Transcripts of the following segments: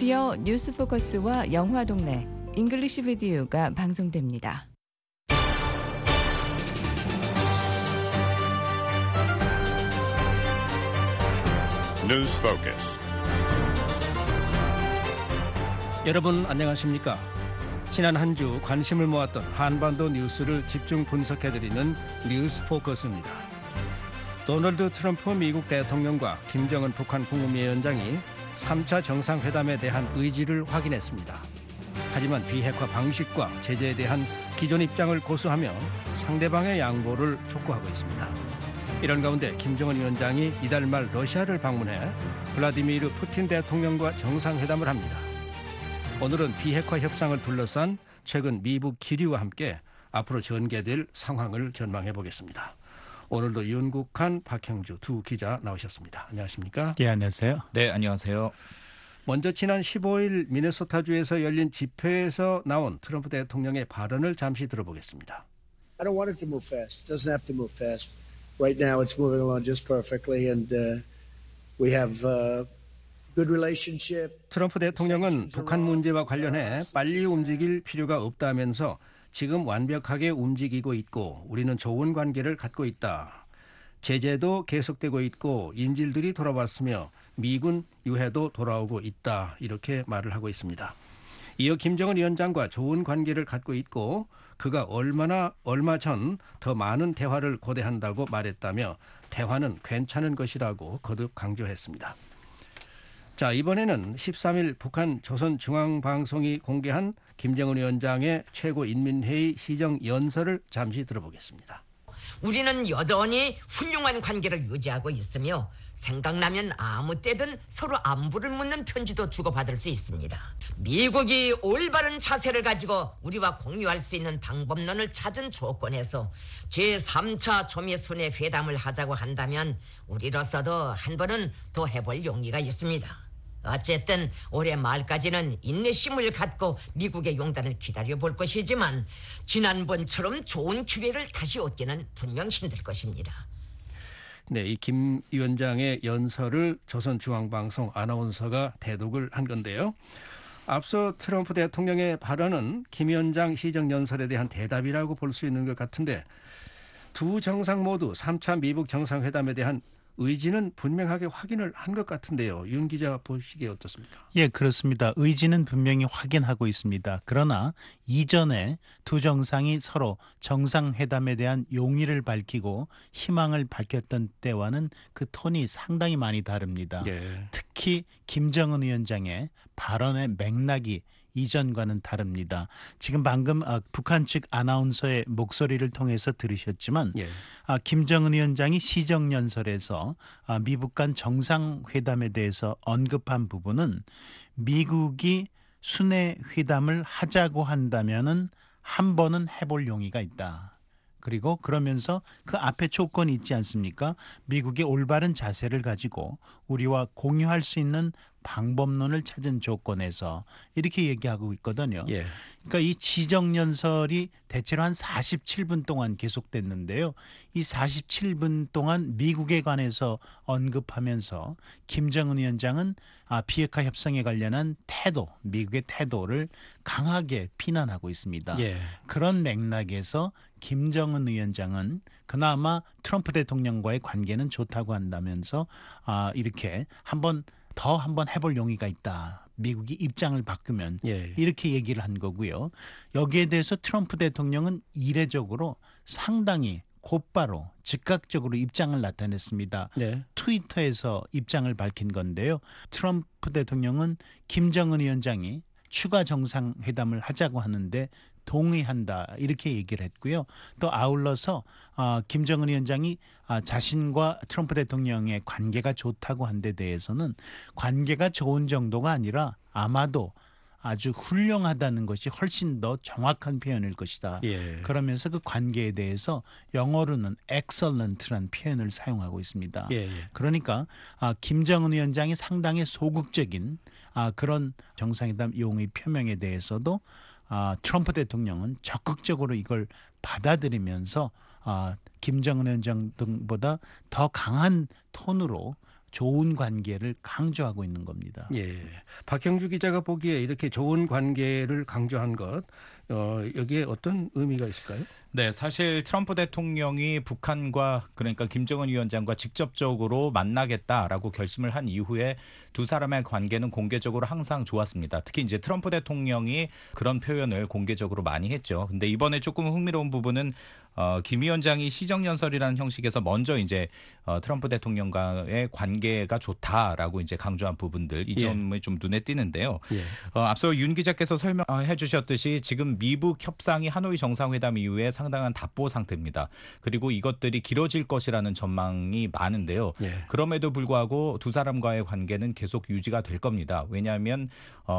드디어 뉴스 포커스와 영화 동네 잉글리시 비디오가 방송됩니다. 뉴스 포커스. 여러분 안녕하십니까? 지난 한 주 관심을 모았던 한반도 뉴스를 집중 분석해드리는 뉴스 포커스입니다. 도널드 트럼프 미국 대통령과 김정은 북한 국무위원장이 3차 정상회담에 대한 의지를 확인했습니다. 하지만 비핵화 방식과 제재에 대한 기존 입장을 고수하며 상대방의 양보를 촉구하고 있습니다. 이런 가운데 김정은 위원장이 이달 말 러시아를 방문해 블라디미르 푸틴 대통령과 정상회담을 합니다. 오늘은 비핵화 협상을 둘러싼 최근 미북 기류와 함께 앞으로 전개될 상황을 전망해 보겠습니다. 오늘도 윤국한, 박형주 두 기자 나오셨습니다. 안녕하십니까? 네, 안녕하세요. 네, 안녕하세요. 먼저 지난 15일 미네소타주에서 열린 집회에서 나온 트럼프 대통령의 발언을 잠시 들어보겠습니다. I don't want it to move fast. It doesn't have to move fast. Right now it's moving along just perfectly and we have good relationship. 트럼프 대통령은 북한 문제와 관련해 빨리 움직일 필요가 없다면서 지금 완벽하게 움직이고 있고 우리는 좋은 관계를 갖고 있다. 제재도 계속되고 있고 인질들이 돌아왔으며 미군 유해도 돌아오고 있다. 이렇게 말을 하고 있습니다. 이어 김정은 위원장과 좋은 관계를 갖고 있고 그가 얼마 전 더 많은 대화를 고대한다고 말했다며 대화는 괜찮은 것이라고 거듭 강조했습니다. 자, 이번에는 13일 북한 조선중앙방송이 공개한 김정은 위원장의 최고인민회의 시정연설을 잠시 들어보겠습니다. 우리는 여전히 훌륭한 관계를 유지하고 있으며 생각나면 아무 때든 서로 안부를 묻는 편지도 주고받을 수 있습니다. 미국이 올바른 자세를 가지고 우리와 공유할 수 있는 방법론을 찾은 조건에서 제3차 조미순회 회담을 하자고 한다면 우리로서도 한 번은 더 해볼 용의가 있습니다. 어쨌든 올해 말까지는 인내심을 갖고 미국의 용단을 기다려볼 것이지만 지난번처럼 좋은 기회를 다시 얻기는 분명 힘들 것입니다. 네, 이 김 위원장의 연설을 조선중앙방송 아나운서가 대독을 한 건데요. 앞서 트럼프 대통령의 발언은 김 위원장 시정연설에 대한 대답이라고 볼 수 있는 것 같은데 두 정상 모두 3차 미북 정상회담에 대한 의지는 분명하게 확인을 한 것 같은데요. 윤 기자 보시기에 어떻습니까? 예, 그렇습니다. 의지는 분명히 확인하고 있습니다. 그러나 이전에 두 정상이 서로 정상회담에 대한 용의를 밝히고 희망을 밝혔던 때와는 그 톤이 상당히 많이 다릅니다. 예. 특히 김정은 위원장의 발언의 맥락이 이전과는 다릅니다. 지금 방금 북한 측 아나운서의 목소리를 통해서 들으셨지만 예. 김정은 위원장이 시정연설에서 미북 간 정상회담에 대해서 언급한 부분은 미국이 순회 회담을 하자고 한다면은 한 번은 해볼 용의가 있다. 그리고 그러면서 그 앞에 조건이 있지 않습니까? 미국의 올바른 자세를 가지고 우리와 공유할 수 있는 방법론을 찾은 조건에서 이렇게 얘기하고 있거든요. 예. 그러니까 이 지정연설이 대체로 한 47분 동안 계속됐는데요. 이 47분 동안 미국에 관해서 언급하면서 김정은 위원장은 비핵화 협상에 관련한 태도, 미국의 태도를 강하게 비난하고 있습니다. 예. 그런 맥락에서 김정은 위원장은 그나마 트럼프 대통령과의 관계는 좋다고 한다면서 이렇게 한번 해볼 용의가 있다. 미국이 입장을 바꾸면 예. 이렇게 얘기를 한 거고요. 여기에 대해서 트럼프 대통령은 이례적으로 상당히 곧바로 즉각적으로 입장을 나타냈습니다. 네. 트위터에서 입장을 밝힌 건데요. 트럼프 대통령은 김정은 위원장이 추가 정상회담을 하자고 하는데 동의한다 이렇게 얘기를 했고요. 또 아울러서 김정은 위원장이 자신과 트럼프 대통령의 관계가 좋다고 한 데 대해서는 관계가 좋은 정도가 아니라 아마도 아주 훌륭하다는 것이 훨씬 더 정확한 표현일 것이다. 예. 그러면서 그 관계에 대해서 영어로는 excellent라는 표현을 사용하고 있습니다. 예. 그러니까 김정은 위원장이 상당히 소극적인 그런 정상회담 용의 표명에 대해서도 트럼프 대통령은 적극적으로 이걸 받아들이면서 김정은 위원장 등보다 더 강한 톤으로 좋은 관계를 강조하고 있는 겁니다. 예. 박형주 기자가 보기에 이렇게 좋은 관계를 강조한 것, 여기에 어떤 의미가 있을까요? 네, 사실 트럼프 대통령이 북한과 그러니까 김정은 위원장과 직접적으로 만나겠다라고 결심을 한 이후에 두 사람의 관계는 공개적으로 항상 좋았습니다. 특히 이제 트럼프 대통령이 그런 표현을 공개적으로 많이 했죠. 근데 이번에 조금 흥미로운 부분은 김 위원장이 시정연설이라는 형식에서 먼저 이제 트럼프 대통령과의 관계가 좋다라고 이제 강조한 부분들 이 점이 좀 눈에 띄는데요. 앞서 윤 기자께서 설명해 주셨듯이 지금 미북 협상이 하노이 정상회담 이후에 상당한 답보 상태입니다. 그리고 이것들이 길어질 것이라는 전망이 많은데요. 그럼에도 불구하고 두 사람과의 관계는 계속 유지가 될 겁니다. 왜냐하면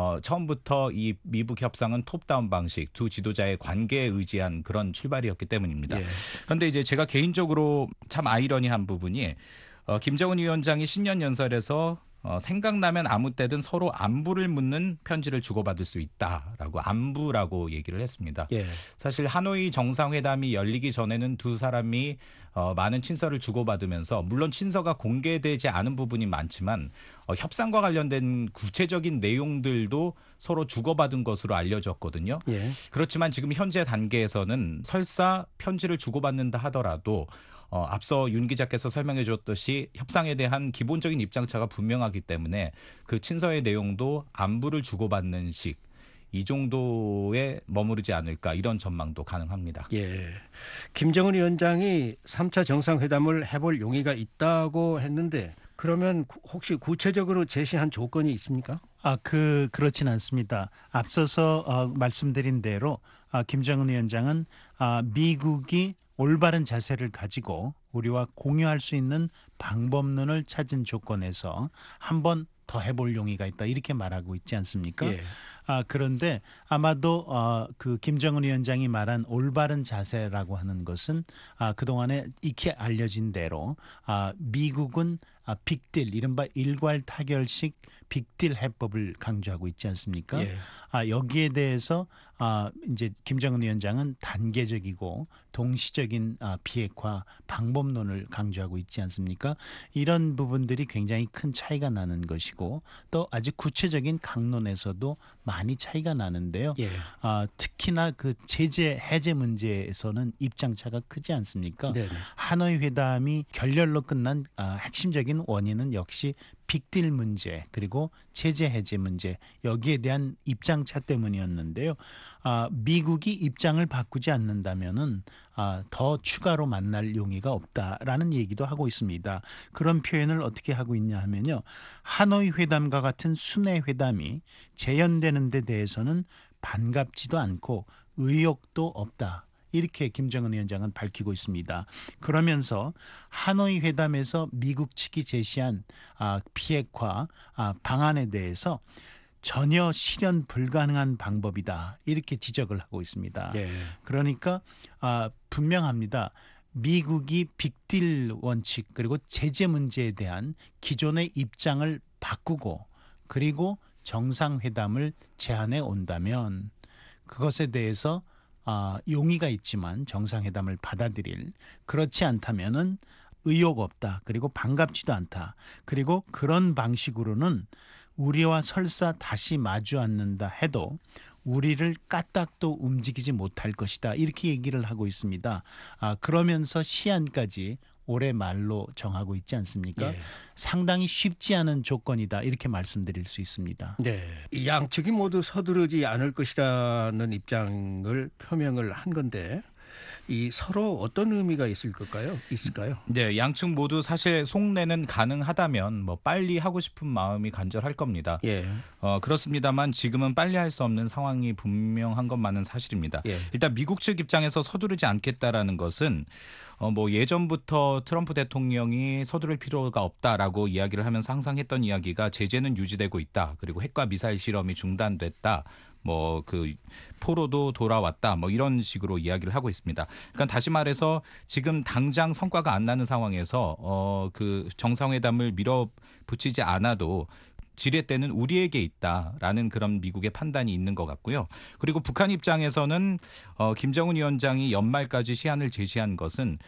처음부터 이 미북 협상은 톱다운 방식, 두 지도자의 관계에 의지한 그런 출발이었기 때문입니다. 그런데 이제 제가 개인적으로 참 아이러니한 부분이 김정은 위원장이 신년 연설에서 생각나면 아무 때든 서로 안부를 묻는 편지를 주고받을 수 있다라고 안부라고 얘기를 했습니다. 사실 하노이 정상회담이 열리기 전에는 두 사람이 많은 친서를 주고받으면서 물론 친서가 공개되지 않은 부분이 많지만 협상과 관련된 구체적인 내용들도 서로 주고받은 것으로 알려졌거든요. 그렇지만 지금 현재 단계에서는 설사 편지를 주고받는다 하더라도 앞서 윤 기자께서 설명해 주었듯이 협상에 대한 기본적인 입장차가 분명하기 때문에 그 친서의 내용도 안부를 주고받는 식 이 정도에 머무르지 않을까 이런 전망도 가능합니다. 김정은 위원장이 3차 정상회담을 해볼 용의가 있다고 했는데 그러면 혹시 구체적으로 제시한 조건이 있습니까? 그렇진 않습니다. 앞서서 말씀드린 대로 김정은 위원장은 미국이 올바른 자세를 가지고 우리와 공유할 수 있는 방법론을 찾은 조건에서 한 번 더 해볼 용의가 있다 이렇게 말하고 있지 않습니까? 그런데 아마도 그 김정은 위원장이 말한 올바른 자세라고 하는 것은 그동안에 익히 알려진 대로 미국은 빅딜 이른바 일괄 타결식 빅딜 해법을 강조하고 있지 않습니까? 여기에 대해서 이제 김정은 위원장은 단계적이고 동시적인 비핵화 방법론을 강조하고 있지 않습니까? 이런 부분들이 굉장히 큰 차이가 나는 것이고 또 아주 구체적인 강론에서도 많이 차이가 나는데요. 특히나 그 제재 해제 문제에서는 입장차가 크지 않습니까? 하노이 회담이 결렬로 끝난 핵심적인 원인은 역시 빅딜 문제 그리고 제재 해제 문제 여기에 대한 입장차 때문이었는데요. 미국이 입장을 바꾸지 않는다면은 더 추가로 만날 용의가 없다라는 얘기도 하고 있습니다. 그런 표현을 어떻게 하고 있냐 하면요. 하노이 회담과 같은 순회 회담이 재연되는 데 대해서는 반갑지도 않고 의욕도 없다. 이렇게 김정은 위원장은 밝히고 있습니다. 그러면서 하노이 회담에서 미국 측이 제시한 비핵화 방안에 대해서 전혀 실현 불가능한 방법이다. 이렇게 지적을 하고 있습니다. 그러니까 분명합니다. 미국이 빅딜 원칙 그리고 제재 문제에 대한 기존의 입장을 바꾸고 그리고 정상회담을 제안해 온다면 그것에 대해서 용의가 있지만 정상회담을 받아들일 그렇지 않다면은 의욕 없다. 그리고 반갑지도 않다. 그리고 그런 방식으로는 우리와 설사 다시 마주 앉는다 해도 우리를 까딱도 움직이지 못할 것이다. 이렇게 얘기를 하고 있습니다. 그러면서 시한까지 올해 말로 정하고 있지 않습니까? 상당히 쉽지 않은 조건이다. 이렇게 말씀드릴 수 있습니다. 이 양측이 모두 서두르지 않을 것이라는 입장을 표명을 한 건데 이 서로 어떤 의미가 있을까요? 네, 양측 모두 사실 속내는 가능하다면 뭐 빨리 하고 싶은 마음이 간절할 겁니다. 그렇습니다만 지금은 빨리 할 수 없는 상황이 분명한 것만은 사실입니다. 일단 미국 측 입장에서 서두르지 않겠다라는 것은 뭐 예전부터 트럼프 대통령이 서두를 필요가 없다라고 이야기를 하면서 항상 했던 이야기가 제재는 유지되고 있다. 그리고 핵과 미사일 실험이 중단됐다. 뭐 그 포로도 돌아왔다. 뭐 이런 식으로 이야기를 하고 있습니다. 그러니까 다시 말해서 지금 당장 성과가 안 나는 상황에서 그 정상회담을 밀어붙이지 않아도 지렛대는 우리에게 있다라는 그런 미국의 판단이 있는 것 같고요. 그리고 북한 입장에서는 김정은 위원장이 연말까지 시한을 제시한 것은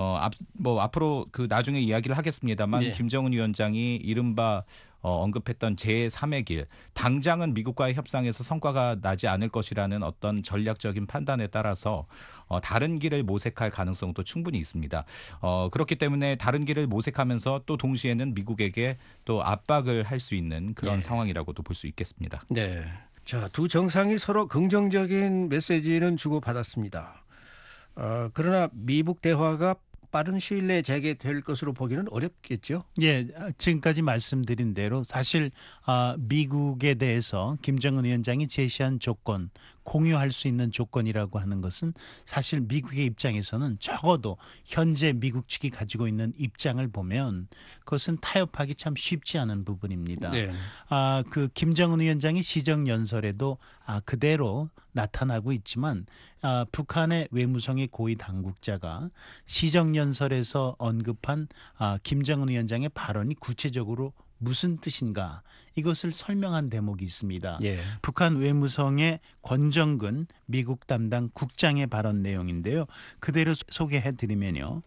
앞으로 그 나중에 이야기를 하겠습니다만 예. 김정은 위원장이 이른바 언급했던 제3의 길, 당장은 미국과의 협상에서 성과가 나지 않을 것이라는 어떤 전략적인 판단에 따라서 다른 길을 모색할 가능성도 충분히 있습니다. 그렇기 때문에 다른 길을 모색하면서 또 동시에는 미국에게 또 압박을 할 수 있는 그런 예. 상황이라고도 볼 수 있겠습니다. 네. 자, 두 정상이 서로 긍정적인 메시지는 주고받았습니다. 그러나 미북 대화가 빠른 시일 내에 재개될 것으로 보기는 어렵겠죠. 예, 지금까지 말씀드린 대로 사실 미국에 대해서 김정은 위원장이 제시한 조건, 공유할 수 있는 조건이라고 하는 것은 사실 미국의 입장에서는 적어도 현재 미국 측이 가지고 있는 입장을 보면 그것은 타협하기 참 쉽지 않은 부분입니다. 네. 그 김정은 위원장이 시정연설에도 그대로 나타나고 있지만 북한의 외무성의 고위 당국자가 시정연설에서 언급한 김정은 위원장의 발언이 구체적으로 무슨 뜻인가 이것을 설명한 대목이 있습니다. 예. 북한 외무성의 권정근 미국 담당 국장의 발언 내용인데요. 그대로 소개해드리면요.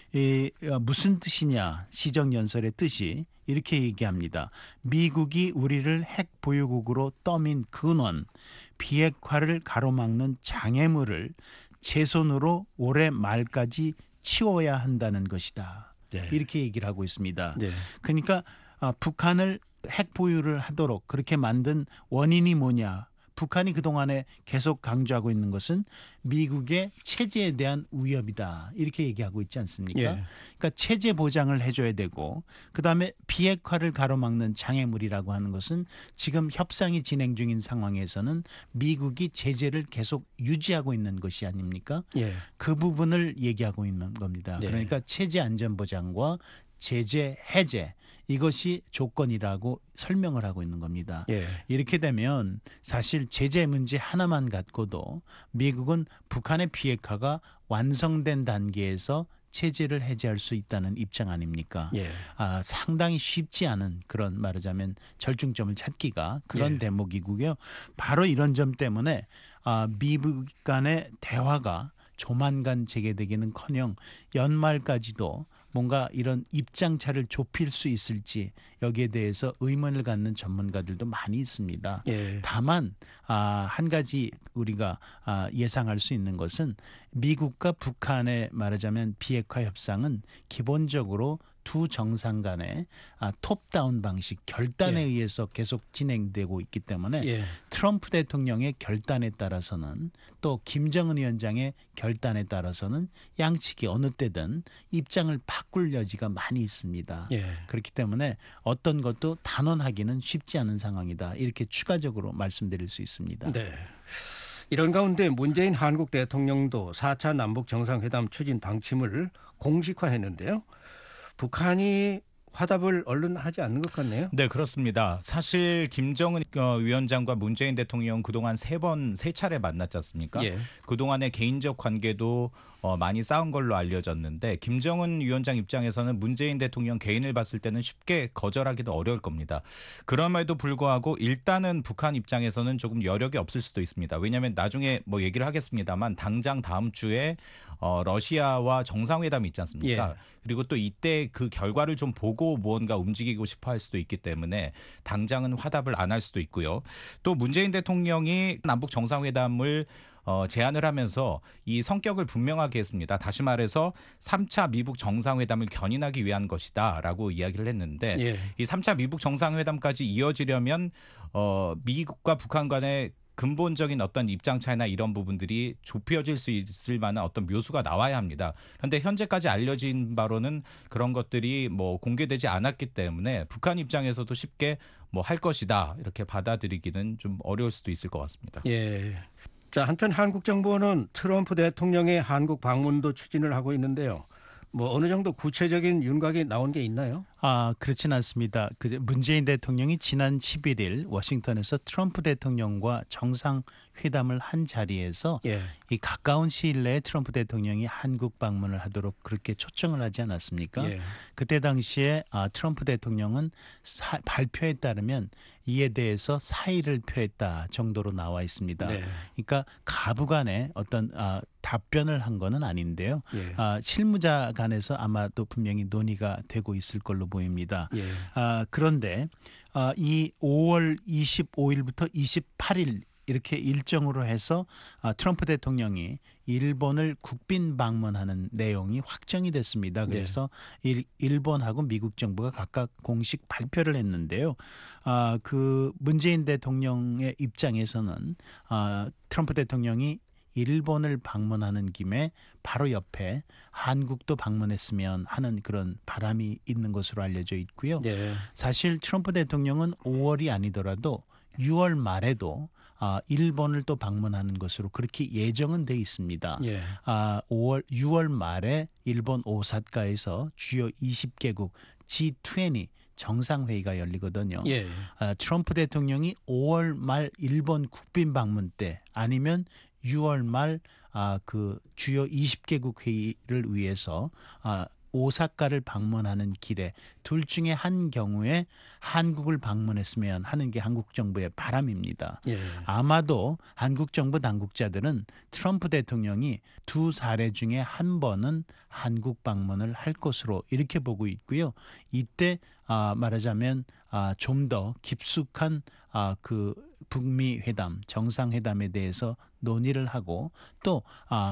무슨 뜻이냐 시정연설의 뜻이 이렇게 얘기합니다. 미국이 우리를 핵 보유국으로 떠민 근원, 비핵화를 가로막는 장애물을 제 손으로 올해 말까지 치워야 한다는 것이다. 네. 이렇게 얘기를 하고 있습니다. 네. 그러니까 북한을 핵 보유를 하도록 그렇게 만든 원인이 뭐냐. 북한이 그동안에 계속 강조하고 있는 것은 미국의 체제에 대한 위협이다. 이렇게 얘기하고 있지 않습니까? 예. 그러니까 체제 보장을 해줘야 되고 그다음에 비핵화를 가로막는 장애물이라고 하는 것은 지금 협상이 진행 중인 상황에서는 미국이 제재를 계속 유지하고 있는 것이 아닙니까? 예. 그 부분을 얘기하고 있는 겁니다. 네. 그러니까 체제 안전 보장과 제재 해제 이것이 조건이라고 설명을 하고 있는 겁니다. 예. 이렇게 되면 사실 제재 문제 하나만 갖고도 미국은 북한의 비핵화가 완성된 단계에서 체제를 해제할 수 있다는 입장 아닙니까? 예. 상당히 쉽지 않은 그런 말하자면 절충점을 찾기가 그런 예. 대목이고요. 바로 이런 점 때문에 미국 간의 대화가 조만간 재개되기는커녕 연말까지도 뭔가 이런 입장차를 좁힐 수 있을지 여기에 대해서 의문을 갖는 전문가들도 많이 있습니다. 예. 다만 한 가지 우리가 예상할 수 있는 것은 미국과 북한의 말하자면 비핵화 협상은 기본적으로 두 정상 간의 톱다운 방식 결단에 예. 의해서 계속 진행되고 있기 때문에 예. 트럼프 대통령의 결단에 따라서는 또 김정은 위원장의 결단에 따라서는 양측이 어느 때든 입장을 바꿀 여지가 많이 있습니다. 예. 그렇기 때문에 어떤 것도 단언하기는 쉽지 않은 상황이다. 이렇게 추가적으로 말씀드릴 수 있습니다. 네. 이런 가운데 문재인 한국 대통령도 4차 남북 정상회담 추진 방침을 공식화했는데요. 북한이 화답을 얼른 하지 않는 것 같네요. 네, 그렇습니다. 사실 김정은 위원장과 문재인 대통령 그동안 세 차례 만났지 않습니까? 예. 그동안의 개인적 관계도 많이 쌓은 걸로 알려졌는데 김정은 위원장 입장에서는 문재인 대통령 개인을 봤을 때는 쉽게 거절하기도 어려울 겁니다. 그럼에도 불구하고 일단은 북한 입장에서는 조금 여력이 없을 수도 있습니다. 왜냐하면 나중에 뭐 얘기를 하겠습니다만 당장 다음 주에 러시아와 정상회담이 있지 않습니까? 예. 그리고 또 이때 그 결과를 좀 보고 무언가 움직이고 싶어 할 수도 있기 때문에 당장은 화답을 안 할 수도 있고요. 또 문재인 대통령이 남북 정상회담을 제안을 하면서 이 성격을 분명하게 했습니다. 다시 말해서 3차 미북 정상회담을 견인하기 위한 것이다라고 이야기를 했는데 예. 이 3차 미북 정상회담까지 이어지려면 미국과 북한 간의 근본적인 어떤 입장 차이나 이런 부분들이 좁혀질 수 있을 만한 어떤 묘수가 나와야 합니다. 그런데 현재까지 알려진 바로는 그런 것들이 뭐 공개되지 않았기 때문에 북한 입장에서도 쉽게 뭐 할 것이다 이렇게 받아들이기는 좀 어려울 수도 있을 것 같습니다. 예. 자, 한편 한국 정부는 트럼프 대통령의 한국 방문도 추진을 하고 있는데요. 뭐 어느 정도 구체적인 윤곽이 나온 게 있나요? 그렇진 않습니다. 문재인 대통령이 지난 11일 워싱턴에서 트럼프 대통령과 정상회담을 한 자리에서 예. 이 가까운 시일 내에 트럼프 대통령이 한국 방문을 하도록 그렇게 초청을 하지 않았습니까? 예. 그때 당시에 트럼프 대통령은 발표에 따르면 이에 대해서 사의를 표했다 정도로 나와 있습니다. 네. 그러니까 가부간에 어떤 답변을 한 거는 아닌데요. 예. 실무자 간에서 아마도 분명히 논의가 되고 있을 걸로 보입니다. 예. 그런데 이 5월 25일부터 28일 이렇게 일정으로 해서 트럼프 대통령이 일본을 국빈 방문하는 내용이 확정이 됐습니다. 그래서 일본하고 미국 정부가 각각 공식 발표를 했는데요. 그 문재인 대통령의 입장에서는 트럼프 대통령이 일본을 방문하는 김에 바로 옆에 한국도 방문했으면 하는 그런 바람이 있는 것으로 알려져 있고요. 예. 사실 트럼프 대통령은 5월이 아니더라도 6월 말에도 일본을 또 방문하는 것으로 그렇게 예정은 돼 있습니다. 예. 6월 말에 일본 오사카에서 주요 20개국 G20 정상회의가 열리거든요. 예. 트럼프 대통령이 5월 말 일본 국빈 방문 때 아니면 6월 말 그 주요 20개국 회의를 위해서 오사카를 방문하는 길에 둘 중에 한 경우에 한국을 방문했으면 하는 게 한국 정부의 바람입니다. 예. 아마도 한국 정부 당국자들은 트럼프 대통령이 두 사례 중에 한 번은 한국 방문을 할 것으로 이렇게 보고 있고요. 이때 말하자면 좀 더 깊숙한 그 북미 회담, 정상회담에 대해서 논의를 하고 또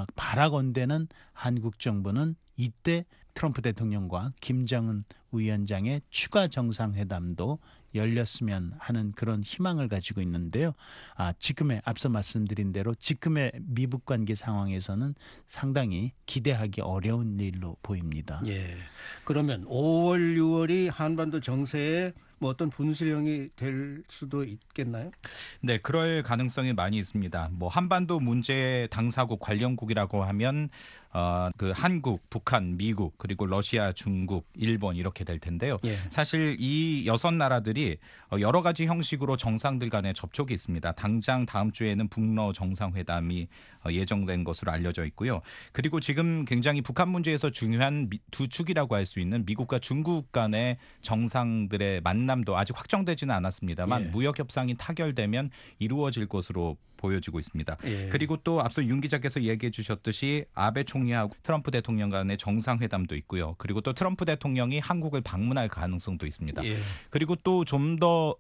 바라건대는 한국 정부는 이때 트럼프 대통령과 김정은 위원장의 추가 정상회담도 열렸으면 하는 그런 희망을 가지고 있는데요. 지금의 앞서 말씀드린 대로 지금의 미북 관계 상황에서는 상당히 기대하기 어려운 일로 보입니다. 예. 그러면 5월, 6월이 한반도 정세에 뭐 어떤 분수령이 될 수도 있겠나요? 네, 그럴 가능성이 많이 있습니다. 뭐 한반도 문제 당사국 관련국이라고 하면 그 한국, 북한, 미국, 그리고 러시아, 중국, 일본 이렇게 될 텐데요. 예. 사실 이 6나라들이 여러 가지 형식으로 정상들 간의 접촉이 있습니다. 당장 다음 주에는 북러 정상회담이 예정된 것으로 알려져 있고요. 그리고 지금 굉장히 북한 문제에서 중요한 두 축이라고 할 수 있는 미국과 중국 간의 정상들의 만남도 아직 확정되지는 않았습니다만 예. 무역 협상이 타결되면 이루어질 것으로 보여지고 있습니다. 예. 그리고 또 앞서 윤 기자께서 얘기해 주셨듯이 아베 총리하고 트럼프 대통령 간의 정상회담도 있고요. 그리고 또 트럼프 대통령이 한국을 방문할 가능성도 있습니다. 예. 그리고 또 좀 더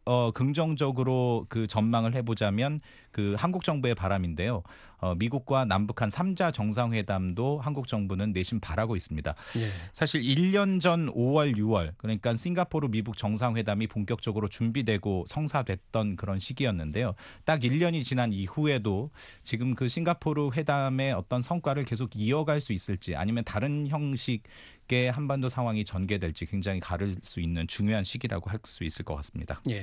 긍정적으로 그 전망을 해보자면 그 한국 정부의 바람인데요. 미국과 남북한 3자 정상회담도 한국 정부는 내심 바라고 있습니다. 예. 사실 1년 전 5월, 6월 그러니까 싱가포르 미북 정상회담이 본격적으로 준비되고 성사됐던 그런 시기였는데요. 딱 1년이 지난 이후에도 지금 그 싱가포르 회담의 어떤 성과를 계속 이어갈 수 있을지 아니면 다른 형식의 한반도 상황이 전개될지 굉장히 가를 수 있는 중요한 시기라고 할 수 있을 것 같습니다. 예.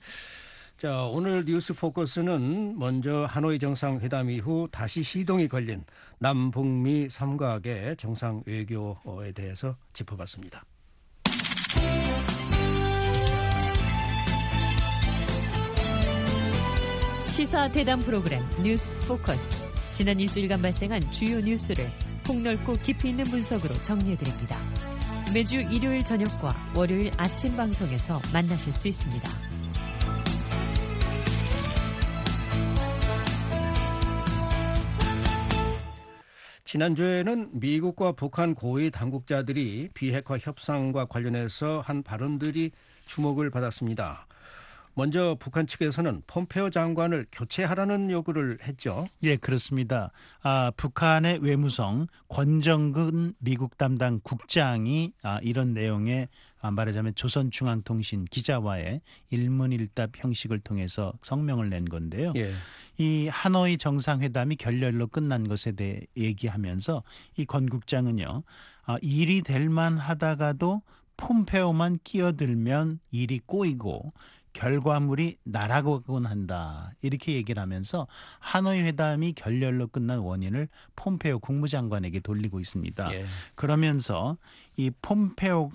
자, 오늘 뉴스 포커스는 먼저 하노이 정상회담 이후 다시 시동이 걸린 남북미 삼각의 정상 외교에 대해서 짚어봤습니다. 시사 대담 프로그램 뉴스 포커스. 지난 일주일간 발생한 주요 뉴스를 폭넓고 깊이 있는 분석으로 정리해드립니다. 매주 일요일 저녁과 월요일 아침 방송에서 만나실 수 있습니다. 지난주에는 미국과 북한 고위 당국자들이 비핵화 협상과 관련해서 한 발언들이 주목을 받았습니다. 먼저 북한 측에서는 폼페오 장관을 교체하라는 요구를 했죠. 예, 그렇습니다. 북한의 외무성 권정근 미국 담당 국장이 이런 내용의 말하자면 조선중앙통신 기자와의 일문일답 형식을 통해서 성명을 낸 건데요. 예. 이 하노이 정상회담이 결렬로 끝난 것에 대해 얘기하면서 이 권 국장은요. 일이 될 만하다가도 폼페오만 끼어들면 일이 꼬이고 결과물이 날아가곤 한다. 이렇게 얘기를 하면서 하노이 회담이 결렬로 끝난 원인을 폼페오 국무장관에게 돌리고 있습니다. 예. 그러면서 이 폼페오가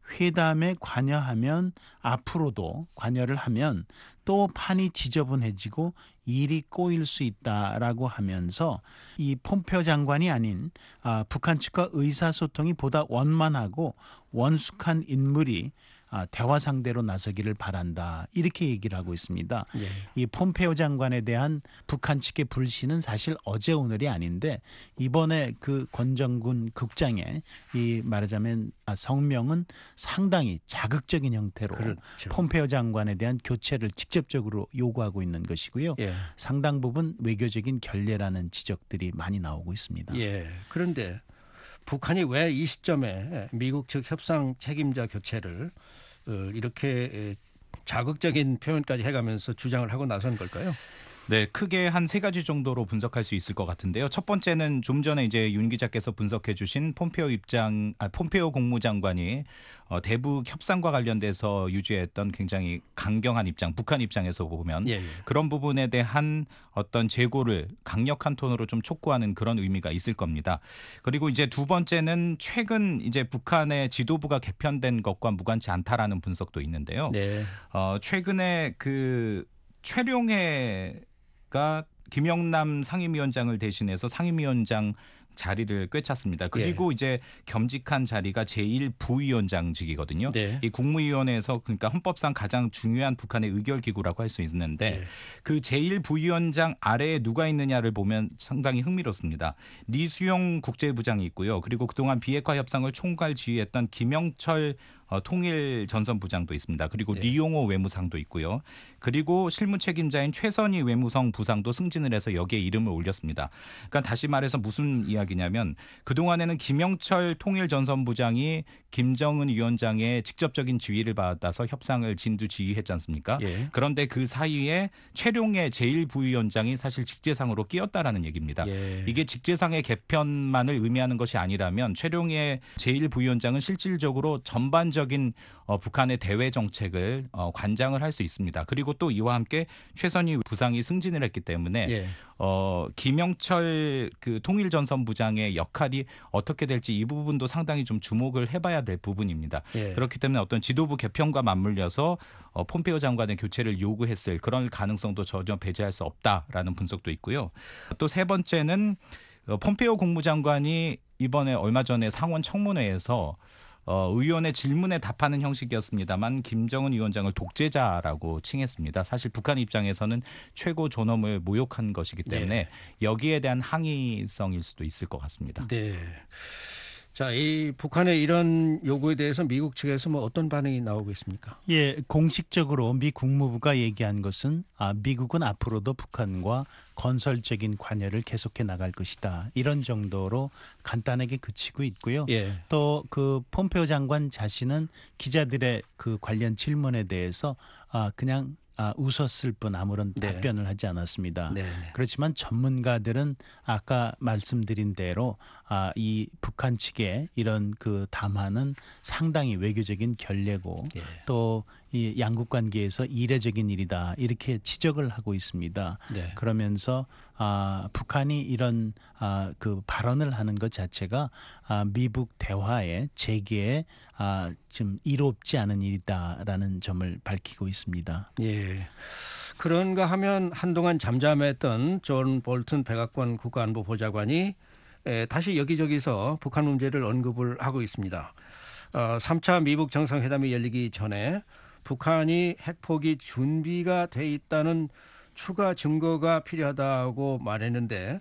회담에 관여하면 앞으로도 관여를 하면 또 판이 지저분해지고 일이 꼬일 수 있다라고 하면서 이 폼페오 장관이 아닌 북한 측과 의사소통이 보다 원만하고 원숙한 인물이 대화 상대로 나서기를 바란다. 이렇게 얘기를 하고 있습니다. 예. 이 폼페오 장관에 대한 북한 측의 불신은 사실 어제 오늘이 아닌데 이번에 그 권정군 국장의 이 말하자면 성명은 상당히 자극적인 형태로 그렇죠. 폼페오 장관에 대한 교체를 직접적으로 요구하고 있는 것이고요. 예. 상당 부분 외교적인 결례라는 지적들이 많이 나오고 있습니다. 예. 그런데 북한이 왜 이 시점에 미국 측 협상 책임자 교체를 이렇게 자극적인 표현까지 해가면서 주장을 하고 나선 걸까요? 네, 크게 한 세 가지 정도로 분석할 수 있을 것 같은데요. 첫 번째는 좀 전에 이제 윤 기자께서 분석해주신 폼페오 국무장관이 대북 협상과 관련돼서 유지했던 굉장히 강경한 입장, 북한 입장에서 보면 예, 예. 그런 부분에 대한 어떤 재고를 강력한 톤으로 좀 촉구하는 그런 의미가 있을 겁니다. 그리고 이제 두 번째는 최근 이제 북한의 지도부가 개편된 것과 무관치 않다라는 분석도 있는데요. 네. 최근에 그 최룡해가 김영남 상임위원장을 대신해서 상임위원장 자리를 꿰찼습니다. 그리고 이제 겸직한 자리가 제1부위원장직이거든요. 네. 이 국무위원회에서 그러니까 헌법상 가장 중요한 북한의 의결기구라고 할 수 있는데 그 제1부위원장 아래에 누가 있느냐를 보면 상당히 흥미롭습니다. 리수용 국제부장이 있고요. 그리고 그동안 비핵화 협상을 총괄 지휘했던 김영철 통일전선부장도 있습니다. 그리고 리용호 외무상도 있고요. 그리고 실무 책임자인 최선희 외무성 부상도 승진을 해서 여기에 이름을 올렸습니다. 그러니까 다시 말해서 무슨 이야기냐면 그동안에는 김영철 통일전선부장이 김정은 위원장의 직접적인 지휘를 받아서 협상을 진두지휘했지 않습니까? 예. 그런데 그 사이에 최룡해 제1부위원장이 사실 직제상으로 끼었다라는 얘기입니다. 예. 이게 직제상의 개편만을 의미하는 것이 아니라면 최룡해 제1부위원장은 실질적으로 전반적인 북한의 대외 정책을 관장을 할 수 있습니다. 그리고 또 이와 함께 최선희 부상이 승진을 했기 때문에 예. 김영철 그 통일전선부장의 역할이 어떻게 될지 이 부분도 상당히 좀 주목을 해봐야 될 부분입니다. 예. 그렇기 때문에 어떤 지도부 개편과 맞물려서 폼페오 장관의 교체를 요구했을 그런 가능성도 전혀 배제할 수 없다라는 분석도 있고요. 또 세 번째는 폼페오 국무장관이 이번에 얼마 전에 상원 청문회에서 의원의 질문에 답하는 형식이었습니다만 김정은 위원장을 독재자라고 칭했습니다. 사실 북한 입장에서는 최고 존엄을 모욕한 것이기 때문에 여기에 대한 항의성일 수도 있을 것 같습니다. 네. 자, 이 북한의 이런 요구에 대해서 미국 측에서 뭐 어떤 반응이 나오고 있습니까? 예, 공식적으로 미 국무부가 얘기한 것은 미국은 앞으로도 북한과 건설적인 관여를 계속해 나갈 것이다. 이런 정도로 간단하게 그치고 있고요. 예. 또 그 폼페오 장관 자신은 기자들의 그 관련 질문에 대해서 그냥 웃었을 뿐 아무런 답변을 하지 않았습니다. 네. 그렇지만 전문가들은 아까 말씀드린 대로 이 북한 측의 이런 그 담화는 상당히 외교적인 결례고 또 이 양국 관계에서 이례적인 일이다 이렇게 지적을 하고 있습니다. 네. 그러면서 북한이 이런 그 발언을 하는 것 자체가 미북 대화의 재개에 좀 이롭지 않은 일이다라는 점을 밝히고 있습니다. 예. 그런가 하면 한동안 잠잠했던 존 볼튼 백악관 국가안보보좌관이 다시 여기저기서 북한 문제를 언급을 하고 있습니다. 3차 미북 정상회담이 열리기 전에 북한이 핵포기 준비가 돼 있다는 추가 증거가 필요하다고 말했는데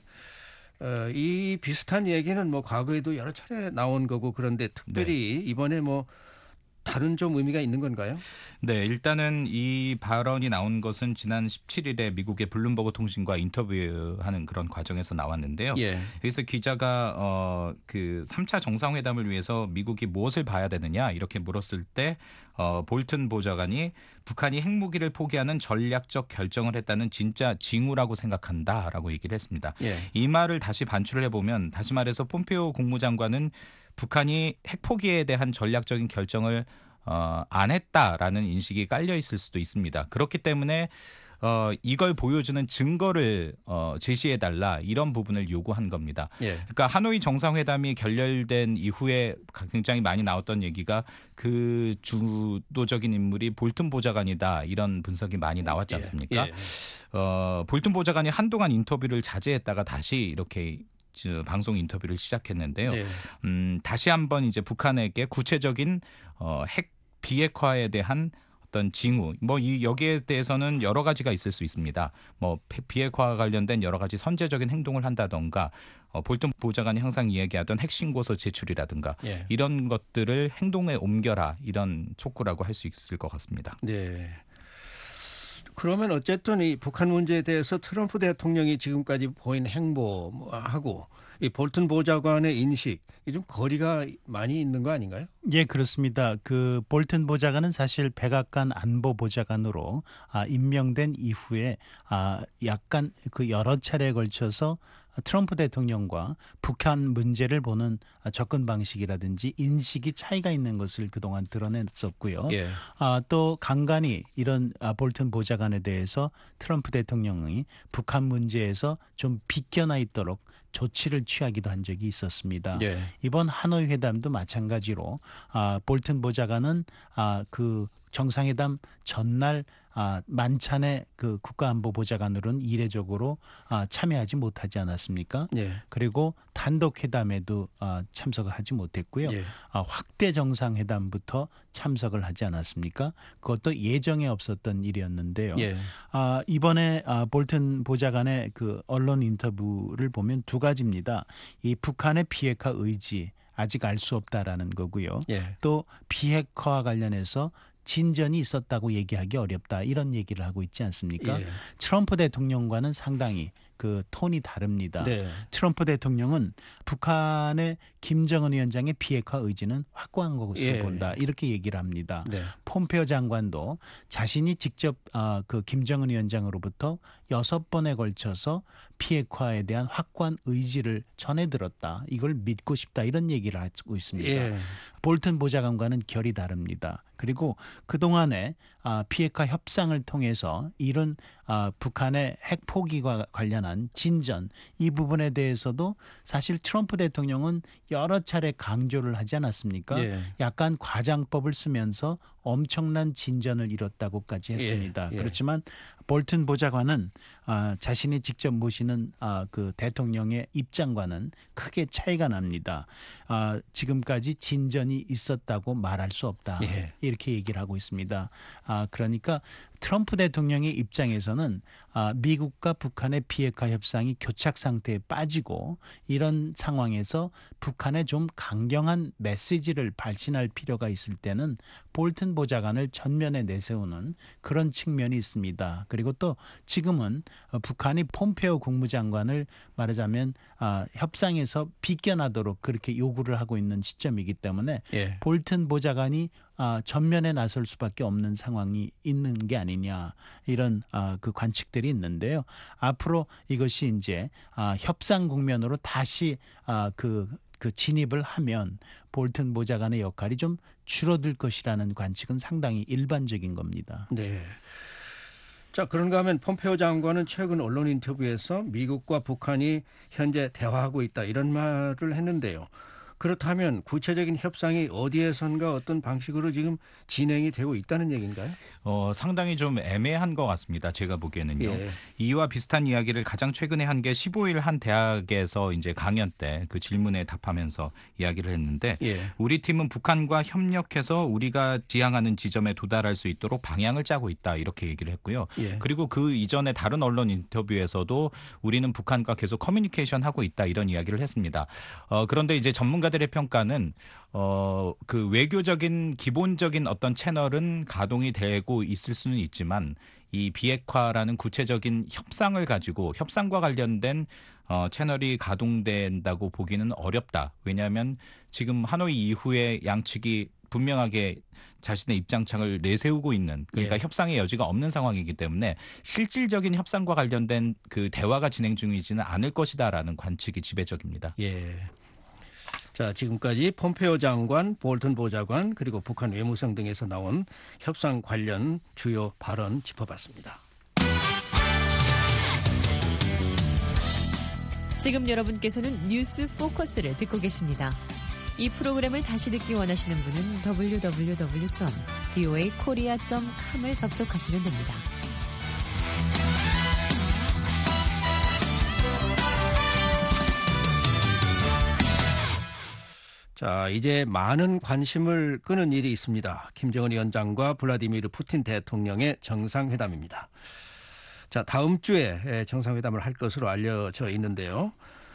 이 비슷한 얘기는 뭐 과거에도 여러 차례 나온 거고 그런데 특별히 이번에 뭐 다른 좀 의미가 있는 건가요? 네, 일단은 이 발언이 나온 것은 지난 17일에 미국의 블룸버그 통신과 인터뷰하는 그런 과정에서 나왔는데요. 예. 그래서 기자가 그 3차 정상회담을 위해서 미국이 무엇을 봐야 되느냐 이렇게 물었을 때 볼튼 보좌관이 북한이 핵무기를 포기하는 전략적 결정을 했다는 진짜 징후라고 생각한다라고 얘기를 했습니다. 예. 이 말을 다시 반출을 해보면 다시 말해서 폼페오 국무장관은 북한이 핵포기에 대한 전략적인 결정을 안 했다라는 인식이 깔려 있을 수도 있습니다. 그렇기 때문에 이걸 보여주는 증거를 제시해달라 이런 부분을 요구한 겁니다. 예. 그러니까 하노이 정상회담이 결렬된 이후에 굉장히 많이 나왔던 얘기가 그 주도적인 인물이 볼튼 보좌관이다 이런 분석이 많이 나왔지 않습니까? 예. 볼튼 보좌관이 한동안 인터뷰를 자제했다가 다시 이렇게 방송 인터뷰를 시작했는데요. 예. 다시 한번 이제 북한에게 구체적인 핵 비핵화에 대한 어떤 징후, 여기에 대해서는 여러 가지가 있을 수 있습니다. 비핵화와 관련된 여러 가지 선제적인 행동을 한다던가, 볼튼 보좌관이 항상 이야기하던 핵신고서 제출이라든가 예. 이런 것들을 행동에 옮겨라 이런 촉구라고 할 수 있을 것 같습니다. 네. 그러면 어쨌든 이 북한 문제에 대해서 트럼프 대통령이 지금까지 보인 행보하고 이 볼튼 보좌관의 인식, 좀 거리가 많이 있는 거 아닌가요? 예, 그렇습니다. 그 볼튼 보좌관은 사실 백악관 안보 보좌관으로 임명된 이후에 약간 그 여러 차례에 걸쳐서 트럼프 대통령과 북한 문제를 보는 접근 방식이라든지 인식이 차이가 있는 것을 그동안 드러냈었고요. 예. 또 간간히 이런 볼튼 보좌관에 대해서 트럼프 대통령이 북한 문제에서 좀 비껴나 있도록 조치를 취하기도 한 적이 있었습니다. 예. 이번 하노이 회담도 마찬가지로 볼튼 보좌관은 그 정상회담 전날 만찬의 그 국가안보보좌관으로는 이례적으로 참여하지 못하지 않았습니까? 예. 그리고 단독 회담에도 참석을 하지 못했고요. 예. 확대 정상회담부터 참석을 하지 않았습니까? 그것도 예정에 없었던 일이었는데요. 예. 이번에 볼튼 보좌관의 그 언론 인터뷰를 보면 두 가지입니다. 이 북한의 비핵화 의지 아직 알 수 없다라는 거고요. 예. 또 비핵화와 관련해서 진전이 있었다고 얘기하기 어렵다 이런 얘기를 하고 있지 않습니까? 예. 트럼프 대통령과는 상당히 그 톤이 다릅니다. 네. 트럼프 대통령은 북한의 김정은 위원장의 비핵화 의지는 확고한 것으로 예. 본다 이렇게 얘기를 합니다. 네. 폼페오 장관도 자신이 직접 그 김정은 위원장으로부터 6번에 걸쳐서 비핵화에 대한 확고한 의지를 전해 들었다. 이걸 믿고 싶다 이런 얘기를 하고 있습니다. 예. 볼튼 보좌관과는 결이 다릅니다. 그리고 그동안에 비핵화 협상을 통해서 이런 북한의 핵 포기와 관련한 진전 이 부분에 대해서도 사실 트럼프 대통령은 여러 차례 강조를 하지 않았습니까? 예. 약간 과장법을 쓰면서 엄청난 진전을 이뤘다고까지 했습니다. 예. 그렇지만 볼튼 보좌관은 자신이 직접 모시는 그 대통령의 입장과는 크게 차이가 납니다. 지금까지 진전이 있었다고 말할 수 없다. 예. 이렇게 얘기를 하고 있습니다. 그러니까 트럼프 대통령의 입장에서는 미국과 북한의 비핵화 협상이 교착 상태에 빠지고 이런 상황에서 북한에 좀 강경한 메시지를 발신할 필요가 있을 때는 볼튼 보좌관을 전면에 내세우는 그런 측면이 있습니다. 그리고 또 지금은 북한이 폼페오 국무장관을 말하자면 협상에서 비껴나도록 그렇게 요구를 하고 있는 시점이기 때문에 예. 볼튼 보좌관이 전면에 나설 수밖에 없는 상황이 있는 게 아니냐 이런 그 관측들이 있는데요. 앞으로 이것이 이제 협상 국면으로 다시 그 진입을 하면 볼튼 보좌관의 역할이 좀 줄어들 것이라는 관측은 상당히 일반적인 겁니다. 네. 자, 그런가 하면 폼페오 장관은 최근 언론 인터뷰에서 미국과 북한이 현재 대화하고 있다 이런 말을 했는데요. 그렇다면 구체적인 협상이 어디에선가 어떤 방식으로 지금 진행이 되고 있다는 얘기인가요? 상당히 좀 애매한 것 같습니다. 제가 보기에는요. 예. 이와 비슷한 이야기를 가장 최근에 한 게 15일 한 대학에서 이제 강연 때 그 질문에 답하면서 이야기를 했는데 예. 우리 팀은 북한과 협력해서 우리가 지향하는 지점에 도달할 수 있도록 방향을 짜고 있다 이렇게 얘기를 했고요. 예. 그리고 그 이전에 다른 언론 인터뷰에서도 우리는 북한과 계속 커뮤니케이션 하고 있다 이런 이야기를 했습니다. 그런데 이제 전문가들의 평가는 그 외교적인 기본적인 어떤 채널은 가동이 되고 있을 수는 있지만 이 비핵화라는 구체적인 협상을 가지고 협상과 관련된 채널이 가동된다고 보기는 어렵다. 왜냐하면 지금 하노이 이후에 양측이 분명하게 자신의 입장창을 내세우고 있는 그러니까 예. 협상의 여지가 없는 상황이기 때문에 실질적인 협상과 관련된 그 대화가 진행 중이지는 않을 것이다라는 관측이 지배적입니다. 예. 자, 지금까지 폼페오 장관, 볼튼 보좌관 그리고 북한 외무성 등에서 나온 협상 관련 주요 발언 짚어봤습니다. 지금 여러분께서는 뉴스 포커스를 듣고 계십니다. 이 프로그램을 다시 듣기 원하시는 분은 www.voakorea.com을 접속하시면 됩니다. 자, 이제 많은 관심을 끄는 일이 있습니다. 김정은 위원장과 블라디미르 푸틴 대통령의 정상회담입니다. 자, 다음 주에 정상회담을 할 것으로 알려져 있는데요.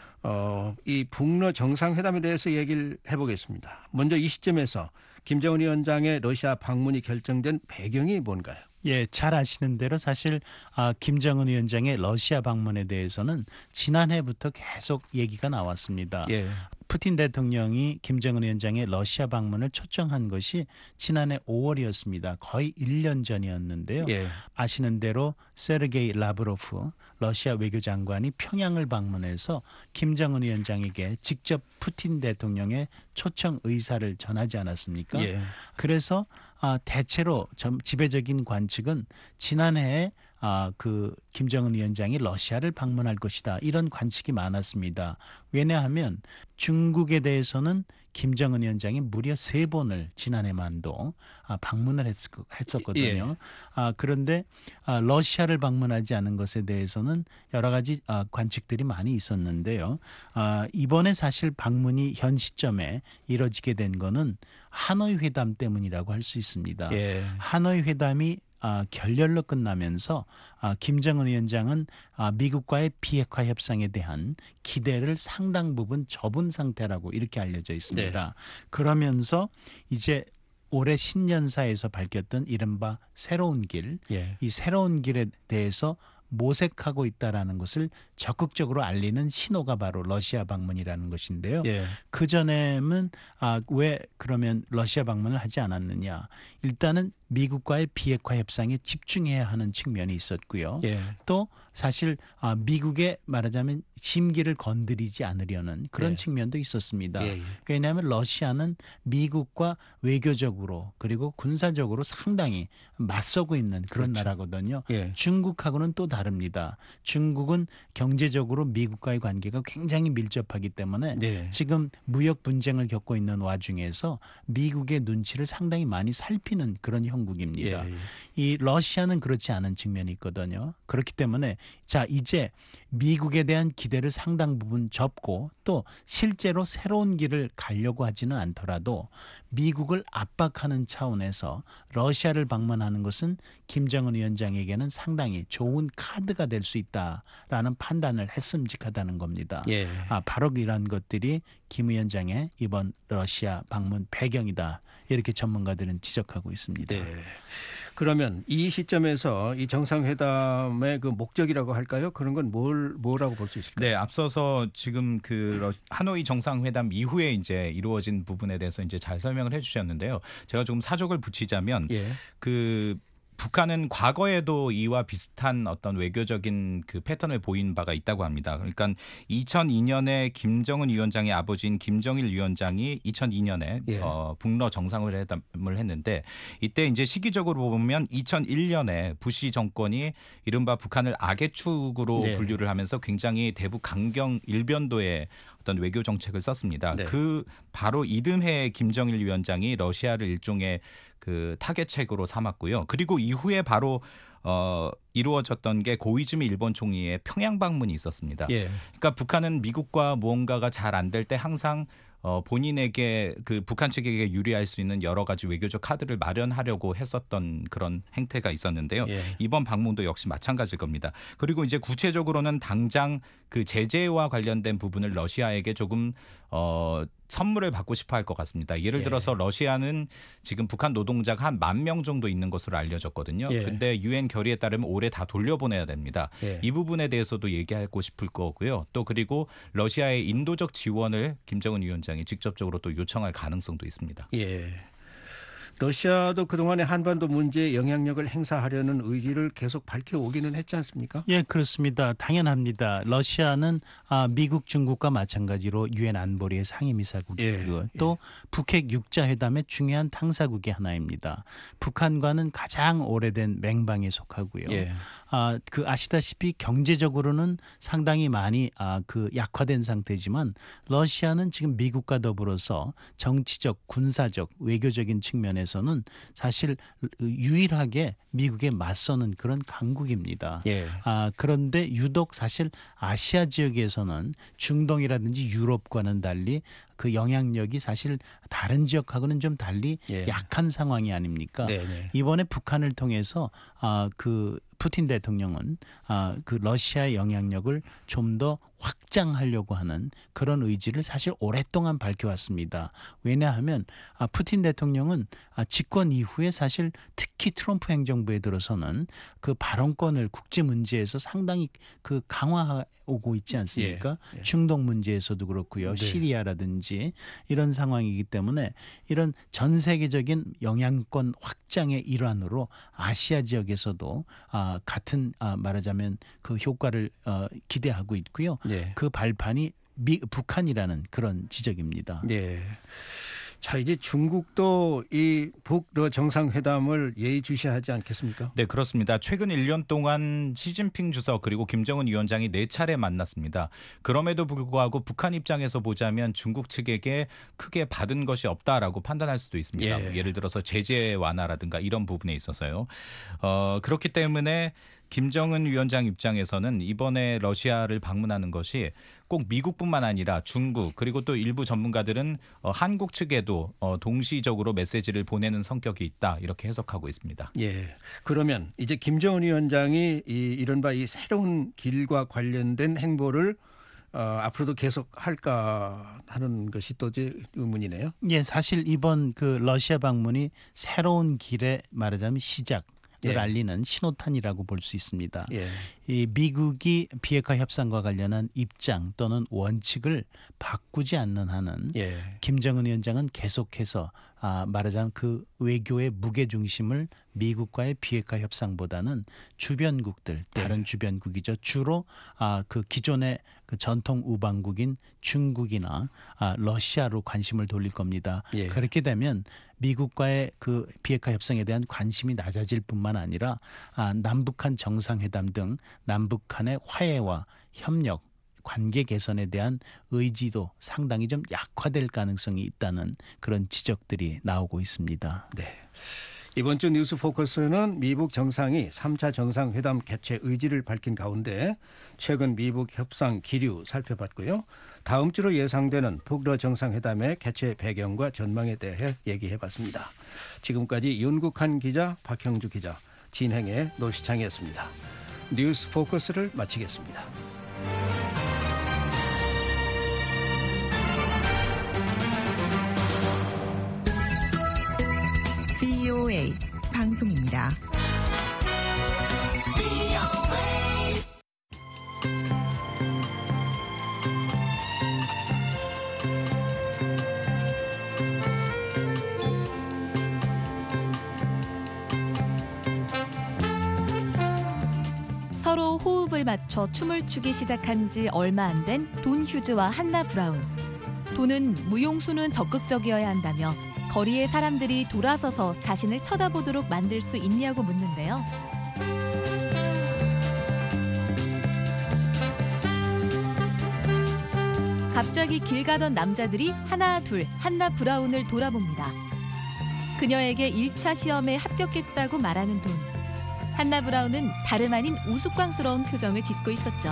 이 북러 정상회담에 대해서 얘기를 해보겠습니다. 먼저 이 시점에서 김정은 위원장의 러시아 방문이 결정된 배경이 뭔가요? 예, 잘 아시는 대로 사실 김정은 위원장의 러시아 방문에 대해서는 지난해부터 계속 얘기가 나왔습니다. 예. 푸틴 대통령이 김정은 위원장의 러시아 방문을 초청한 것이 지난해 5월이었습니다. 거의 1년 전이었는데요. 예. 아시는 대로 세르게이 라브로프 러시아 외교장관이 평양을 방문해서 김정은 위원장에게 직접 푸틴 대통령의 초청 의사를 전하지 않았습니까? 예. 그래서 대체로 지배적인 관측은 지난해에 그 김정은 위원장이 러시아를 방문할 것이다, 이런 관측이 많았습니다. 왜냐하면 중국에 대해서는 김정은 위원장이 무려 3번을 지난해만도 방문을 했었거든요. 그런데 러시아를 방문하지 않은 것에 대해서는 여러 가지 관측들이 많이 있었는데요. 이번에 사실 방문이 현 시점에 이뤄지게 된 거는 하노이 회담 때문이라고 할 수 있습니다. 예. 하노이 회담이 결렬로 끝나면서 김정은 위원장은 미국과의 비핵화 협상에 대한 기대를 상당 부분 접은 상태라고 이렇게 알려져 있습니다. 네. 그러면서 이제 올해 신년사에서 밝혔던 이른바 새로운 길, 예. 이 새로운 길에 대해서 모색하고 있다라는 것을 적극적으로 알리는 신호가 바로 러시아 방문이라는 것인데요. 예. 그전에는 왜 그러면 러시아 방문을 하지 않았느냐. 일단은 미국과의 비핵화 협상에 집중해야 하는 측면이 있었고요. 예. 또 사실 미국의 말하자면 심기를 건드리지 않으려는 그런 예. 측면도 있었습니다. 예. 왜냐하면 러시아는 미국과 외교적으로 그리고 군사적으로 상당히 맞서고 있는 그런 그렇죠. 나라거든요. 예. 중국하고는 또 다릅니다. 중국은 경제적으로 미국과의 관계가 굉장히 밀접하기 때문에 네. 지금 무역 분쟁을 겪고 있는 와중에서 미국의 눈치를 상당히 많이 살피는 그런 형국입니다. 예. 이 러시아는 그렇지 않은 측면이 있거든요. 그렇기 때문에 자, 이제 미국에 대한 기대를 상당 부분 접고 또 실제로 새로운 길을 가려고 하지는 않더라도 미국을 압박하는 차원에서 러시아를 방문하는 것은 김정은 위원장에게는 상당히 좋은 카드가 될 수 있다라는 판단을 했음직하다는 겁니다. 예. 바로 이런 것들이 김 위원장의 이번 러시아 방문 배경이다, 이렇게 전문가들은 지적하고 있습니다. 네. 그러면 이 시점에서 이 정상회담의 그 목적이라고 할까요? 그런 건 뭐라고 볼 수 있을까요? 네, 앞서서 지금 그 하노이 정상회담 이후에 이제 이루어진 부분에 대해서 이제 잘 설명을 해주셨는데요. 제가 조금 사족을 붙이자면 예. 그 북한은 과거에도 이와 비슷한 어떤 외교적인 그 패턴을 보인 바가 있다고 합니다. 그러니까 2002년에 김정은 위원장의 아버지인 김정일 위원장이 2002년에 예. 북러 정상회담을 했는데 이때 이제 시기적으로 보면 2001년에 부시 정권이 이른바 북한을 악의 축으로 네. 분류를 하면서 굉장히 대북 강경 일변도의 어떤 외교 정책을 썼습니다. 네. 그 바로 이듬해 김정일 위원장이 러시아를 일종의 그 타겟책으로 삼았고요. 그리고 이후에 바로 이루어졌던 게 고이즈미 일본 총리의 평양 방문이 있었습니다. 예. 그러니까 북한은 미국과 무언가가 잘 안 될 때 항상 본인에게 그 북한 측에게 유리할 수 있는 여러 가지 외교적 카드를 마련하려고 했었던 그런 행태가 있었는데요. 예. 이번 방문도 역시 마찬가지일 겁니다. 그리고 이제 구체적으로는 당장 그 제재와 관련된 부분을 러시아에게 조금 선물을 받고 싶어 할 것 같습니다. 예를 예. 들어서 러시아는 지금 북한 노동자가 한 10,000명 정도 있는 것으로 알려졌거든요. 예. 근데 유엔 결의에 따르면 올해 다 돌려보내야 됩니다. 예. 이 부분에 대해서도 얘기하고 싶을 거고요. 또 그리고 러시아의 인도적 지원을 김정은 위원장이 직접적으로 또 요청할 가능성도 있습니다. 예. 러시아도 그동안의 한반도 문제에 영향력을 행사하려는 의지를 계속 밝혀오기는 했지 않습니까? 예, 그렇습니다. 당연합니다. 러시아는 미국, 중국과 마찬가지로 유엔 안보리의 상임이사국이고 또 북핵 육자회담의 중요한 당사국의 하나입니다. 북한과는 가장 오래된 맹방에 속하고요. 아시다시피 경제적으로는 상당히 많이 약화된 상태지만 러시아는 지금 미국과 더불어서 정치적, 군사적, 외교적인 측면에서는 사실 유일하게 미국에 맞서는 그런 강국입니다. 그런데 유독 사실 아시아 지역에서는 중동이라든지 유럽과는 달리 그 영향력이 사실 다른 지역하고는 좀 달리 약한 상황이 아닙니까? 이번에 북한을 통해서 그 푸틴 대통령은 그 러시아의 영향력을 좀 더 확장하려고 하는 그런 의지를 사실 오랫동안 밝혀왔습니다. 왜냐하면 푸틴 대통령은 집권 이후에 사실 특히 트럼프 행정부에 들어서는 그 발언권을 국제 문제에서 상당히 그 강화하고 있지 않습니까? 중동 문제에서도 그렇고요. 시리아라든지 이런 상황이기 때문에 이런 전 세계적인 영향권 확장의 일환으로 아시아 지역에서도 같은 말하자면 그 효과를 기대하고 있고요. 그 발판이 북한이라는 그런 지적입니다. 자, 이제 중국도 이 북러 정상회담을 예의주시하지 않겠습니까? 네, 그렇습니다. 최근 1년 동안 시진핑 주석 그리고 김정은 위원장이 4차례 만났습니다. 그럼에도 불구하고 북한 입장에서 보자면 중국 측에게 크게 받은 것이 없다라고 판단할 수도 있습니다. 예를 들어서 제재 완화라든가 이런 부분에 있어서요. 그렇기 때문에 김정은 위원장 입장에서는 이번에 러시아를 방문하는 것이 꼭 미국뿐만 아니라 중국 그리고 또 일부 전문가들은 한국 측에도 동시적으로 메시지를 보내는 성격이 있다 이렇게 해석하고 있습니다. 그러면 이제 김정은 위원장이 이른바 이 새로운 길과 관련된 행보를 앞으로도 계속 할까 하는 것이 또 이제 의문이네요. 사실 이번 그 러시아 방문이 새로운 길의 말하자면 시작. 을 알리는 신호탄이라고 볼 수 있습니다. 이 미국이 비핵화 협상과 관련한 입장 또는 원칙을 바꾸지 않는 한은 김정은 위원장은 계속해서 말하자면 그 외교의 무게중심을 미국과의 비핵화 협상보다는 주변국들, 다른 주변국이죠. 주로 그 기존의 그 전통 우방국인 중국이나 러시아로 관심을 돌릴 겁니다. 그렇게 되면 미국과의 그 비핵화 협상에 대한 관심이 낮아질 뿐만 아니라 남북한 정상회담 등 남북한의 화해와 협력, 관계 개선에 대한 의지도 상당히 좀 약화될 가능성이 있다는 그런 지적들이 나오고 있습니다. 이번 주 뉴스 포커스는 미북 정상이 3차 정상회담 개최 의지를 밝힌 가운데 최근 미북 협상 기류 살펴봤고요. 다음 주로 예상되는 북러 정상회담의 개최 배경과 전망에 대해 얘기해봤습니다. 지금까지 윤국한 기자, 박형주 기자, 진행의 노시창이었습니다. 뉴스 포커스를 마치겠습니다. VOA 방송입니다. 서로 호흡을 맞춰 춤을 추기 시작한 지 얼마 안 된 돈 휴즈와 한나 브라운. 돈은 무용수는 적극적이어야 한다며 거리의 사람들이 돌아서서 자신을 쳐다보도록 만들 수 있냐고 묻는데요. 갑자기 길 가던 남자들이 하나 둘 한나 브라운을 돌아봅니다. 그녀에게 1차 시험에 합격했다고 말하는 돈. 한나 브라운은 다름 아닌 우스꽝스러운 표정을 짓고 있었죠.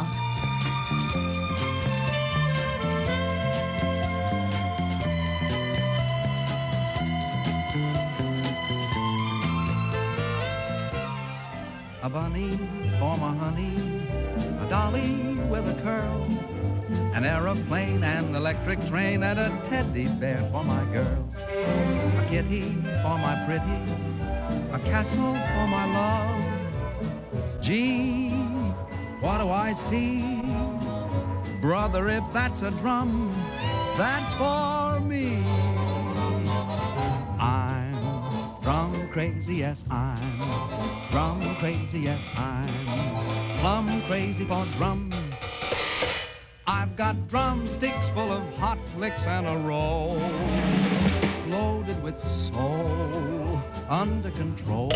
A bunny for my honey, a dolly with a curl, an aeroplane, an electric train, and a teddy bear for my girl. A kitty for my pretty, a castle for my love. Gee, what do I see? Brother, if that's a drum, that's for me. I'm Drum crazy, yes, I'm drum crazy, yes, I'm plum crazy for drum. I've got drumsticks full of hot licks and a roll, loaded with soul, under control.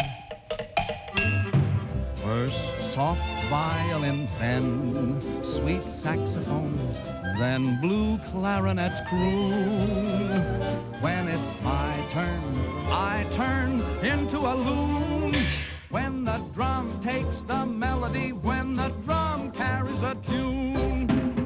First soft violins, then sweet saxophones, then blue clarinets croon. When it's my turn, I turn into a loon. When the drum takes the melody, when the drum carries the tune.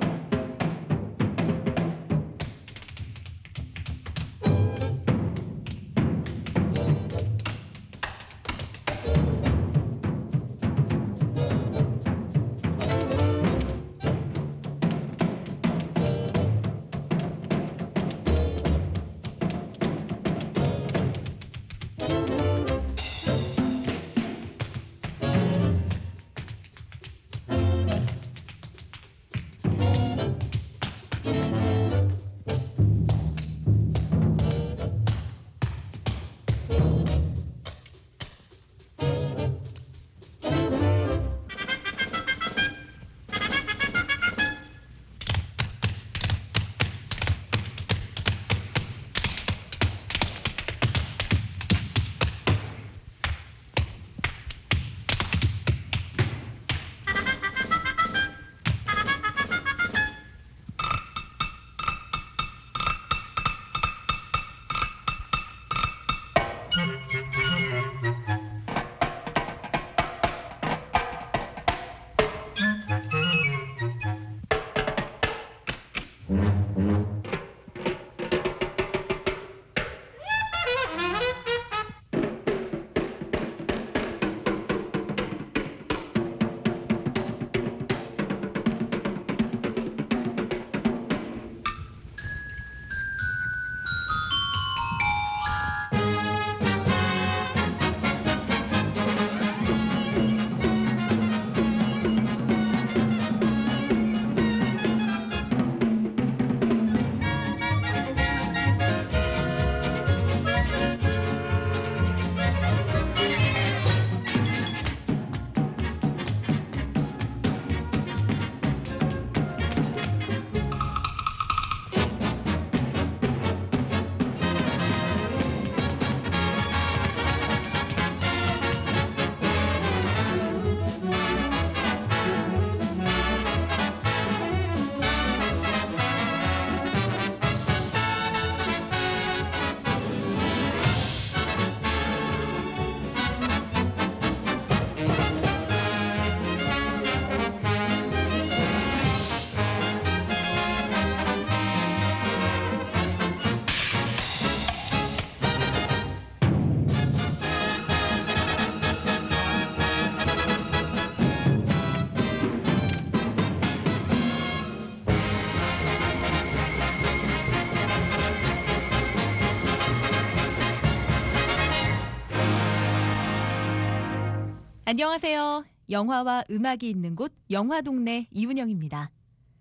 안녕하세요. 영화와 음악이 있는 곳 영화동네 이운영입니다.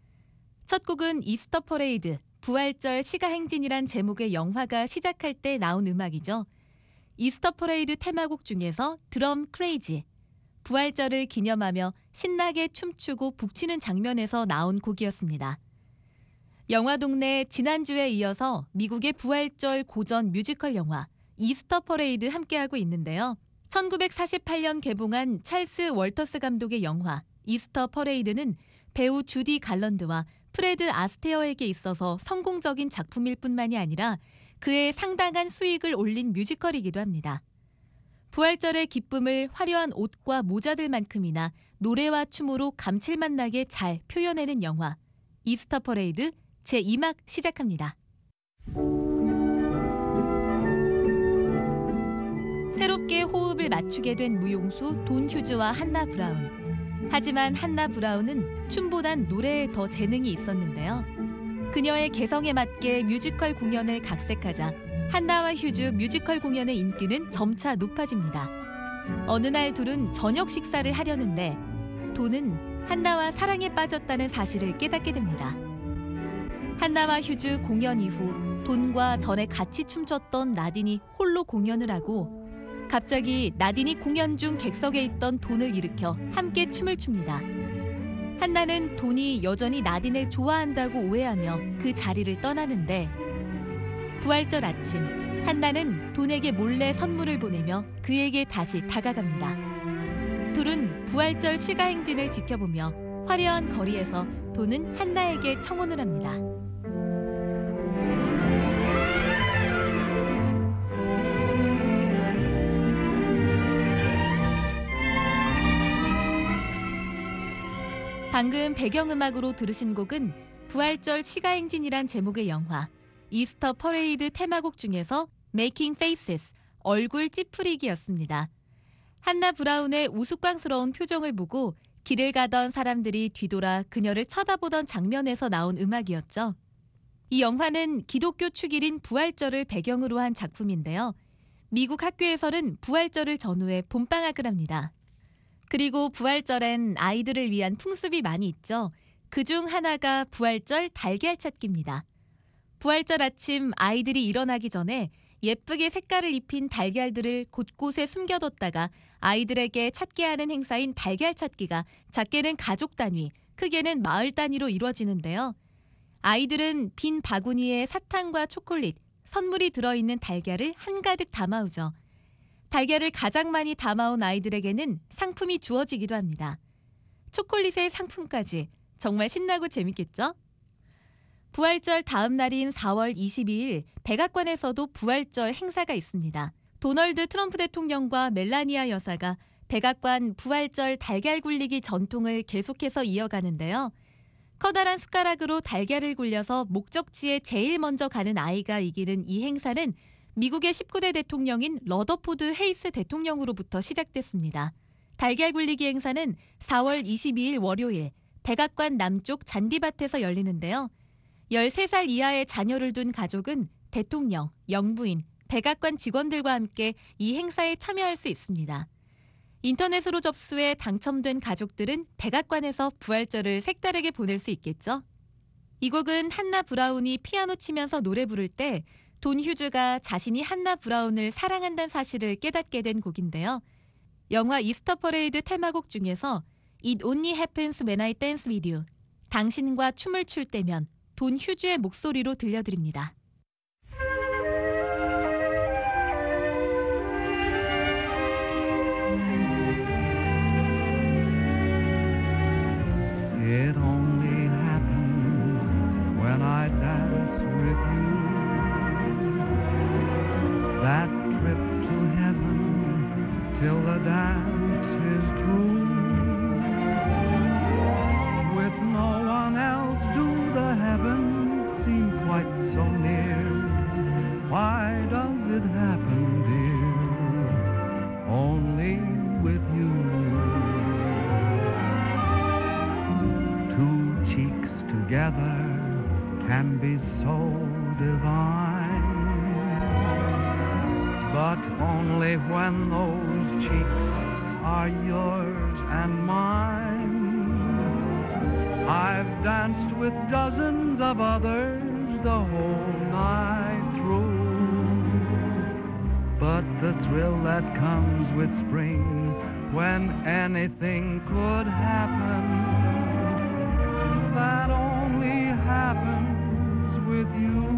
첫 곡은 이스터 퍼레이드, 부활절 시가행진이란 제목의 영화가 시작할 때 나온 음악이죠. 이스터 퍼레이드 테마곡 중에서 드럼 크레이지, 부활절을 기념하며 신나게 춤추고 북치는 장면에서 나온 곡이었습니다. 영화동네 지난주에 이어서 미국의 부활절 고전 뮤지컬 영화 이스터 퍼레이드 함께하고 있는데요. 1948년 개봉한 찰스 월터스 감독의 영화 이스터 퍼레이드는 배우 주디 갈런드와 프레드 아스테어에게 있어서 성공적인 작품일 뿐만이 아니라 그의 상당한 수익을 올린 뮤지컬이기도 합니다. 부활절의 기쁨을 화려한 옷과 모자들만큼이나 노래와 춤으로 감칠맛 나게 잘 표현해낸 영화 이스터 퍼레이드 제2막 시작합니다. 새롭게 호흡을 맞추게 된 무용수 돈 휴즈와 한나 브라운. 하지만 한나 브라운은 춤보단 노래에 더 재능이 있었는데요. 그녀의 개성에 맞게 뮤지컬 공연을 각색하자 한나와 휴즈 뮤지컬 공연의 인기는 점차 높아집니다. 어느 날 둘은 저녁 식사를 하려는데 돈은 한나와 사랑에 빠졌다는 사실을 깨닫게 됩니다. 한나와 휴즈 공연 이후 돈과 전에 같이 춤췄던 나딘이 홀로 공연을 하고 갑자기 나딘이 공연 중 객석에 있던 돈을 일으켜 함께 춤을 춥니다. 한나는 돈이 여전히 나딘을 좋아한다고 오해하며 그 자리를 떠나는데 부활절 아침 한나는 돈에게 몰래 선물을 보내며 그에게 다시 다가갑니다. 둘은 부활절 시가행진을 지켜보며 화려한 거리에서 돈은 한나에게 청혼을 합니다. 방금 배경음악으로 들으신 곡은 부활절 시가행진이란 제목의 영화 이스터 퍼레이드 테마곡 중에서 Making Faces, 얼굴 찌푸리기였습니다. 한나 브라운의 우스꽝스러운 표정을 보고 길을 가던 사람들이 뒤돌아 그녀를 쳐다보던 장면에서 나온 음악이었죠. 이 영화는 기독교 축일인 부활절을 배경으로 한 작품인데요. 미국 학교에서는 부활절을 전후해 봄방학을 합니다. 그리고 부활절엔 아이들을 위한 풍습이 많이 있죠. 그중 하나가 부활절 달걀 찾기입니다. 부활절 아침 아이들이 일어나기 전에 예쁘게 색깔을 입힌 달걀들을 곳곳에 숨겨뒀다가 아이들에게 찾게 하는 행사인 달걀 찾기가 작게는 가족 단위, 크게는 마을 단위로 이루어지는데요. 아이들은 빈 바구니에 사탕과 초콜릿, 선물이 들어있는 달걀을 한가득 담아오죠. 달걀을 가장 많이 담아온 아이들에게는 상품이 주어지기도 합니다. 초콜릿의 상품까지 정말 신나고 재밌겠죠? 부활절 다음 날인 4월 22일 백악관에서도 부활절 행사가 있습니다. 도널드 트럼프 대통령과 멜라니아 여사가 백악관 부활절 달걀 굴리기 전통을 계속해서 이어가는데요. 커다란 숟가락으로 달걀을 굴려서 목적지에 제일 먼저 가는 아이가 이기는 이 행사는 미국의 19대 대통령인 러더포드 헤이스 대통령으로부터 시작됐습니다. 달걀 굴리기 행사는 4월 22일 월요일 백악관 남쪽 잔디밭에서 열리는데요. 13살 이하의 자녀를 둔 가족은 대통령, 영부인, 백악관 직원들과 함께 이 행사에 참여할 수 있습니다. 인터넷으로 접수해 당첨된 가족들은 백악관에서 부활절을 색다르게 보낼 수 있겠죠. 이 곡은 한나 브라운이 피아노 치면서 노래 부를 때 돈 휴즈가 자신이 한나 브라운을 사랑한다는 사실을 깨닫게 된 곡인데요. 영화 이스터 퍼레이드 테마곡 중에서 It Only Happens When I Dance With You, 당신과 춤을 출 때면 돈 휴즈의 목소리로 들려드립니다. It only happens when I dance with you. That trip to heaven till the dance is through. With no one else do the heavens seem quite so near. Why does it happen, dear? Only with you. Two cheeks together can be so divine, but only when those cheeks are yours and mine. I've danced with dozens of others the whole night through, but the thrill that comes with spring, when anything could happen, that only happens with you.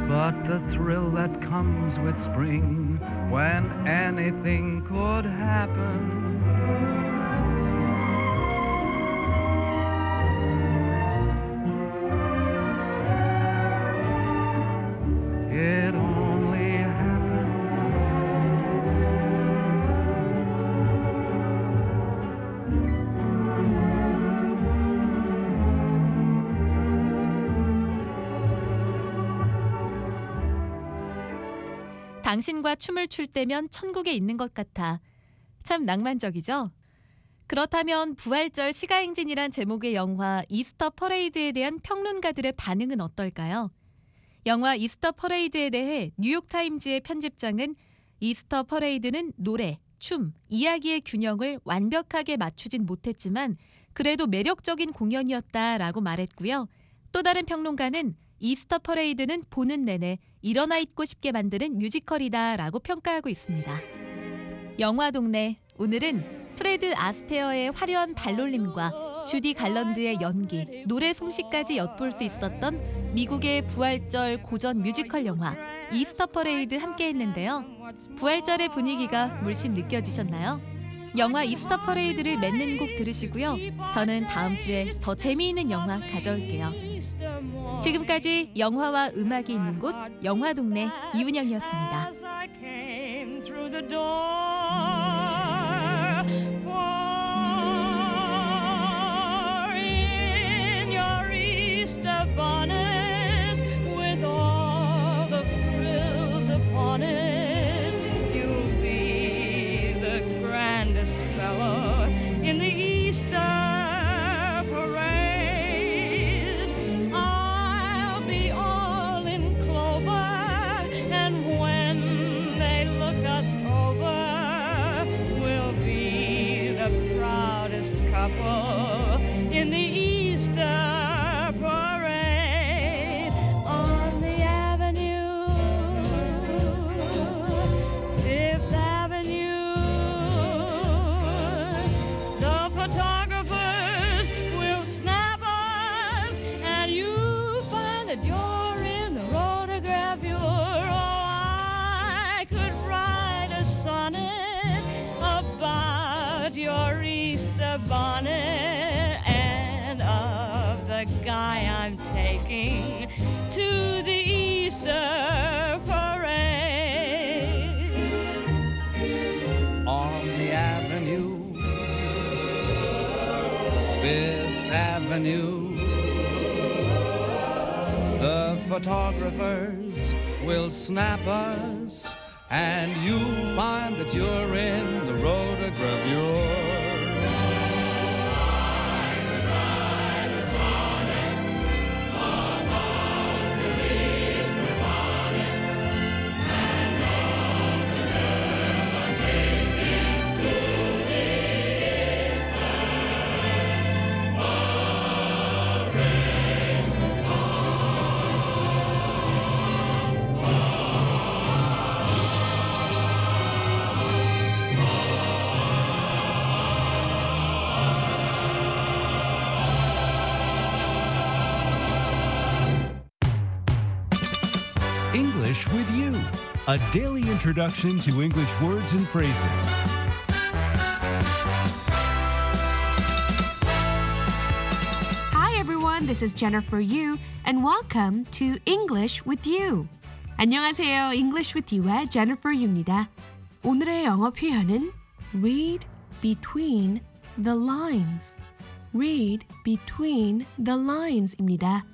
but the thrill that comes with spring when anything could happen. It only happened. 당신과 춤을 출 때면 천국에 있는 것 같아. 참 낭만적이죠? 그렇다면 부활절 시가행진이란 제목의 영화 이스터 퍼레이드에 대한 평론가들의 반응은 어떨까요? 영화 이스터 퍼레이드에 대해 뉴욕타임즈의 편집장은 이스터 퍼레이드는 노래, 춤, 이야기의 균형을 완벽하게 맞추진 못했지만 그래도 매력적인 공연이었다라고 말했고요. 또 다른 평론가는 이스터 퍼레이드는 보는 내내 일어나 있고 싶게 만드는 뮤지컬이다라고 평가하고 있습니다. 영화 동네, 오늘은 프레드 아스테어의 화려한 발놀림과 주디 갈런드의 연기, 노래 솜씨까지 엿볼 수 있었던 미국의 부활절 고전 뮤지컬 영화 이스터 퍼레이드 함께 했는데요. 부활절의 분위기가 물씬 느껴지셨나요? 영화 이스터 퍼레이드를 맺는 곡 들으시고요. 저는 다음 주에 더 재미있는 영화 가져올게요. 지금까지 영화와 음악이 있는 곳 영화동네 이은영이었습니다. In the Easter parade on the avenue, Fifth Avenue, the photographers will snap us, and you find that you're in the photograph bureau. I could write a sonnet about your Easter bonnet and of the guy I'm taking to the Easter parade. On the avenue, Fifth Avenue, the photographers will snap us, and you'll find that you're in the rotogravure. English with You, a daily introduction to English words and phrases. Hi everyone, this is Jennifer Yu, and welcome to English with You. 안녕하세요, English with You의 Jennifer Yu입니다. 오늘의 영어 표현은 read between the lines. read between the lines입니다.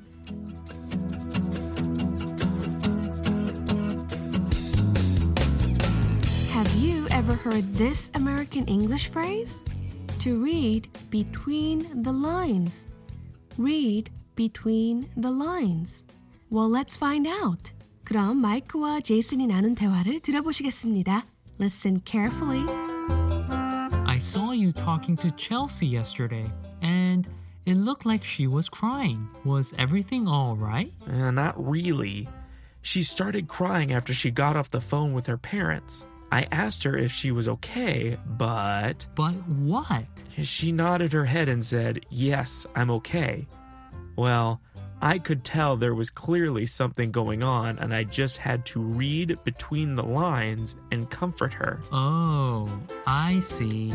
Have you ever heard this American English phrase? To read between the lines. Read between the lines. Well, let's find out. 그럼 마이크와 제이슨이 나눈 대화를 들어보시겠습니다. Listen carefully. I saw you talking to Chelsea yesterday, and it looked like she was crying. Was everything all right? Not really. She started crying after she got off the phone with her parents. I asked her if she was okay, but... But what? She nodded her head and said, yes, I'm okay. Well, I could tell there was clearly something going on, and I just had to read between the lines and comfort her. Oh, I see.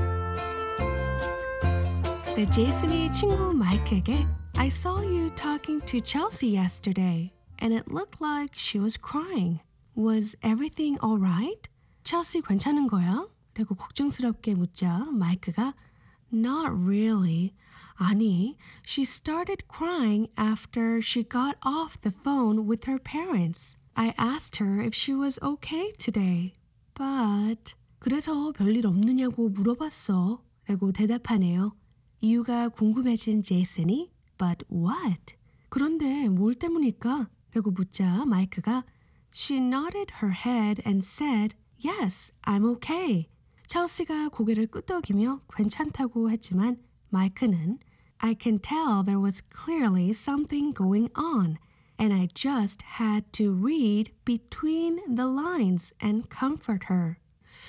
네, 제이슨이 친구 마이크에게 I saw you talking to Chelsea yesterday, and it looked like she was crying. Was everything all right? 첼시 괜찮은 거야? 라고 걱정스럽게 묻자 마이크가 Not really. 아니, she started crying after she got off the phone with her parents. I asked her if she was okay today. But... 그래서 별일 없느냐고 물어봤어. 라고 대답하네요. 이유가 궁금해진 제이슨이 But what? 그런데 뭘 때문일까? 라고 묻자 마이크가 She nodded her head and said, Yes, I'm okay. 첼시가 고개를 끄덕이며 괜찮다고 했지만 마이크는 I can tell there was clearly something going on, and I just had to read between the lines and comfort her.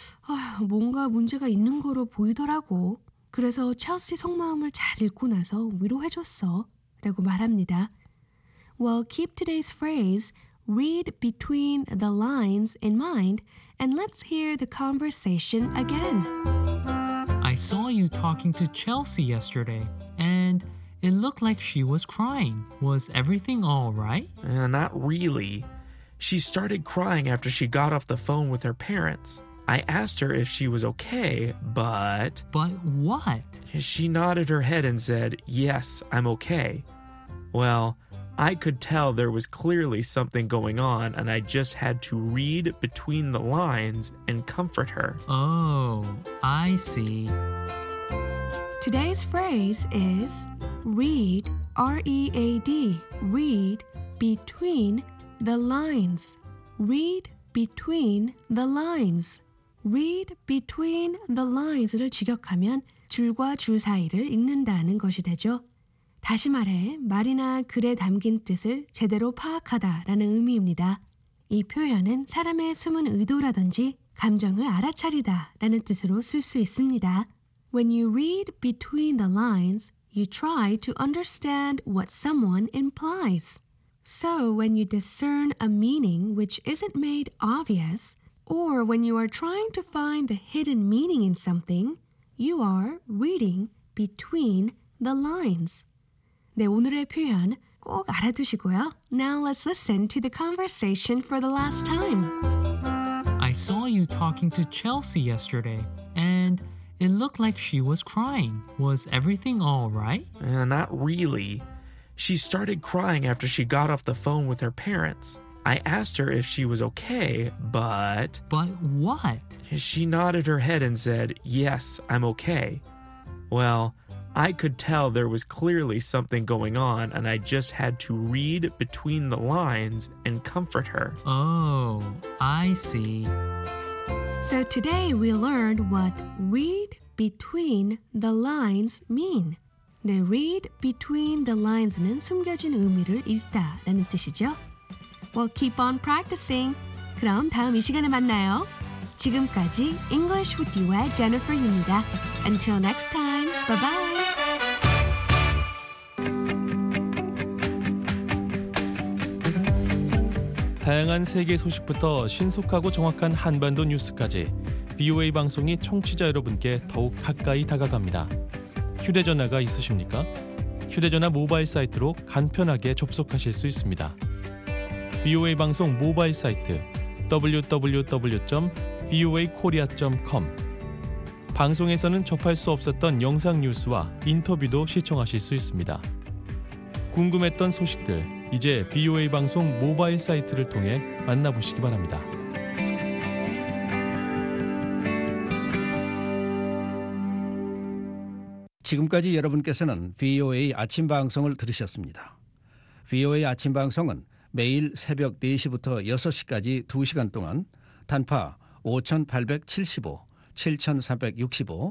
뭔가 문제가 있는 거로 보이더라고. 그래서 첼시 속마음을 잘 읽고 나서 위로해줬어. 라고 말합니다. Well, keep today's phrase, read between the lines in mind, and let's hear the conversation again. I saw you talking to Chelsea yesterday, and it looked like she was crying. Was everything all right? Not really. She started crying after she got off the phone with her parents. I asked her if she was okay, but... But what? She nodded her head and said, Yes, I'm okay. Well, I could tell there was clearly something going on, and I just had to read between the lines and comfort her. Oh, I see. Today's phrase is read, R-E-A-D, read between the lines. Read between the lines. Read between the lines를 직역하면 줄과 줄 사이를 읽는다는 것이 되죠. 다시 말해 말이나 글에 담긴 뜻을 제대로 파악하다라는 의미입니다. 이 표현은 사람의 숨은 의도라든지 감정을 알아차리다라는 뜻으로 쓸 수 있습니다. When you read between the lines, you try to understand what someone implies. So when you discern a meaning which isn't made obvious, or when you are trying to find the hidden meaning in something, you are reading between the lines. 네, 오늘의 표현 꼭 알아두시고요. Now let's listen to the conversation for the last time. I saw you talking to Chelsea yesterday, and it looked like she was crying. Was everything all right? Not really. She started crying after she got off the phone with her parents. I asked her if she was okay, but... But what? She nodded her head and said, Yes, I'm okay. Well, I could tell there was clearly something going on, and I just had to read between the lines and comfort her. Oh, I see. So today we learned what read between the lines mean. 네, read between the lines는 숨겨진 의미를 읽다라는 뜻이죠. Well, keep on practicing. 그럼 다음 이 시간에 만나요. 지금까지 English with You의 Jennifer Yu입니다. Until next time, bye bye. 다양한 세계 소식부터 신속하고 정확한 한반도 뉴스까지 VOA 방송이 청취자 여러분께 더욱 가까이 다가갑니다. 휴대전화가 있으십니까? 휴대전화 모바일 사이트로 간편하게 접속하실 수 있습니다. VOA 방송 모바일 사이트 www.voakorea.com 방송에서는 접할 수 없었던 영상 뉴스와 인터뷰도 시청하실 수 있습니다. 궁금했던 소식들 이제 VOA 방송 모바일 사이트를 통해 만나보시기 바랍니다. 지금까지 여러분께서는 VOA 아침 방송을 들으셨습니다. VOA 아침 방송은 매일 새벽 4시부터 6시까지 2시간 동안 단파 5875, 7365,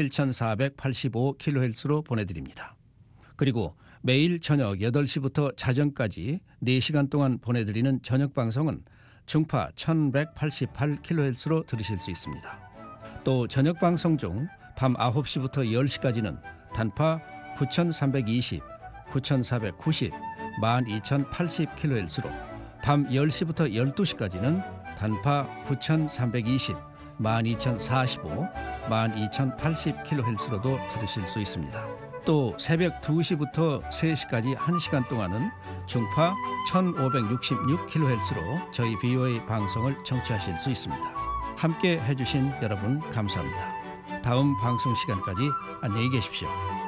7485kHz로 보내드립니다. 그리고 매일 저녁 8시부터 자정까지 4시간 동안 보내드리는 저녁 방송은 중파 1188kHz로 들으실 수 있습니다. 또 저녁 방송 중 밤 9시부터 10시까지는 단파 9320, 9490, 12,080kHz로 밤 10시부터 12시까지는 단파 9,320, 12,045, 12,080kHz로도 들으실 수 있습니다. 또 새벽 2시부터 3시까지 1시간 동안은 중파 1,566kHz로 저희 VOA 방송을 청취하실 수 있습니다. 함께 해주신 여러분 감사합니다. 다음 방송 시간까지 안녕히 계십시오.